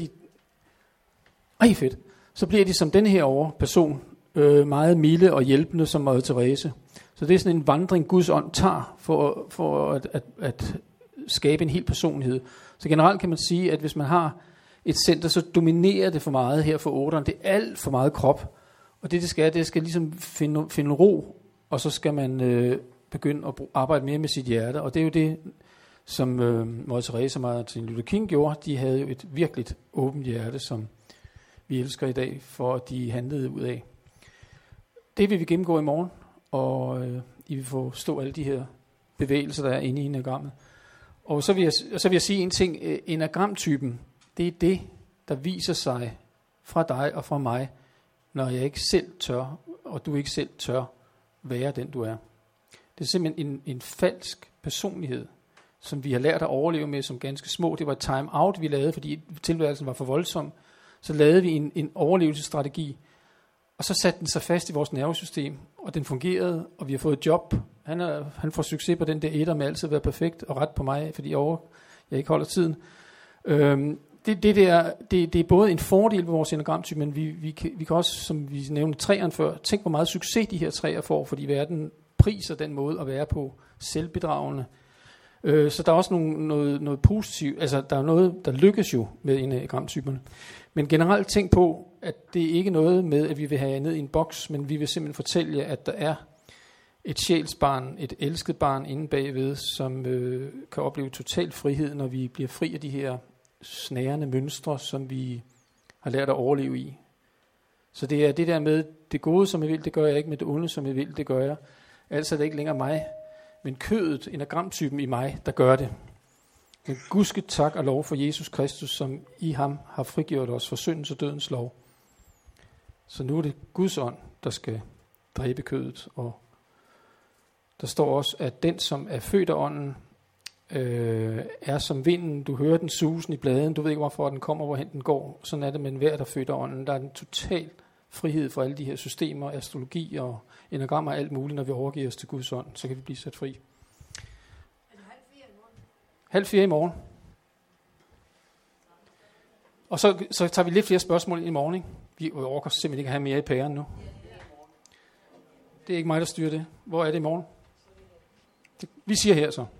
de som den her person, meget milde og hjælpende som Mother Teresa. Så det er sådan en vandring, Guds ånd tager for at skabe en hel personlighed. Så generelt kan man sige, at hvis man har et center, så dominerer det for meget her for 8'eren. Det er alt for meget krop. Og det skal ligesom finde ro, og så skal man begynde at arbejde mere med sit hjerte. Og det er jo det, som Mother Teresa og Martin Luther King gjorde. De havde jo et virkelig åbent hjerte, som vi elsker i dag, for at de handlede ud af. Det vil vi gennemgå i morgen, og I vil forstå alle de her bevægelser, der er inde i enagrammet. Og så vil jeg sige en ting. Enagramtypen, det er det, der viser sig fra dig og fra mig, når jeg ikke selv tør, og du ikke selv tør være den, du er. Det er simpelthen en falsk personlighed, som vi har lært at overleve med som ganske små. Det var et time-out, vi lavede, fordi tilværelsen var for voldsom. Så lavede vi en overlevelsesstrategi, og så satte den sig fast i vores nervesystem, og den fungerede, og vi har fået et job. Han får succes på den der etter med altid at være perfekt, og ret på mig, fordi jeg ikke holder tiden. Det er både en fordel ved vores enagramtype, men vi kan også, som vi nævnte træerne før, tænke hvor meget succes de her træer får, fordi verden priser den måde at være på, selvbedragende. Så der er også noget positivt, altså der er noget, der lykkes jo med enagramtyperne. Men generelt tænk på, at det ikke er noget med, at vi vil have jer ned i en boks, men vi vil simpelthen fortælle jer, at der er et sjælsbarn, et elsket barn inde bagved, som kan opleve total frihed, når vi bliver fri af de her snærende mønstre, som vi har lært at overleve i. Så det er det der med, det gode som jeg vil, det gør jeg ikke, men det onde som jeg vil, det gør jeg. Altså er det ikke længere mig, men kødet, enagramtypen i mig, der gør det. Men gudske tak og lov for Jesus Kristus, som i ham har frigjort os for syndens og dødens lov. Så nu er det Guds ånd, der skal dræbe kødet. Og der står også, at den, som er født af ånden, er som vinden. Du hører den susen i bladen. Du ved ikke, hvorfor den kommer, hvorhen den går. Sådan er det med enhver, der født af ånden. Der er en total frihed for alle de her systemer, astrologi og enagrammer og alt muligt. Når vi overgiver os til Guds ånd, så kan vi blive sat fri. 3:30 i morgen. Og så tager vi lidt flere spørgsmål i morgen. Vi overgår simpelthen ikke at have mere i pæren nu. Det er ikke mig, der styrer det. Hvor er det i morgen? Vi siger her så.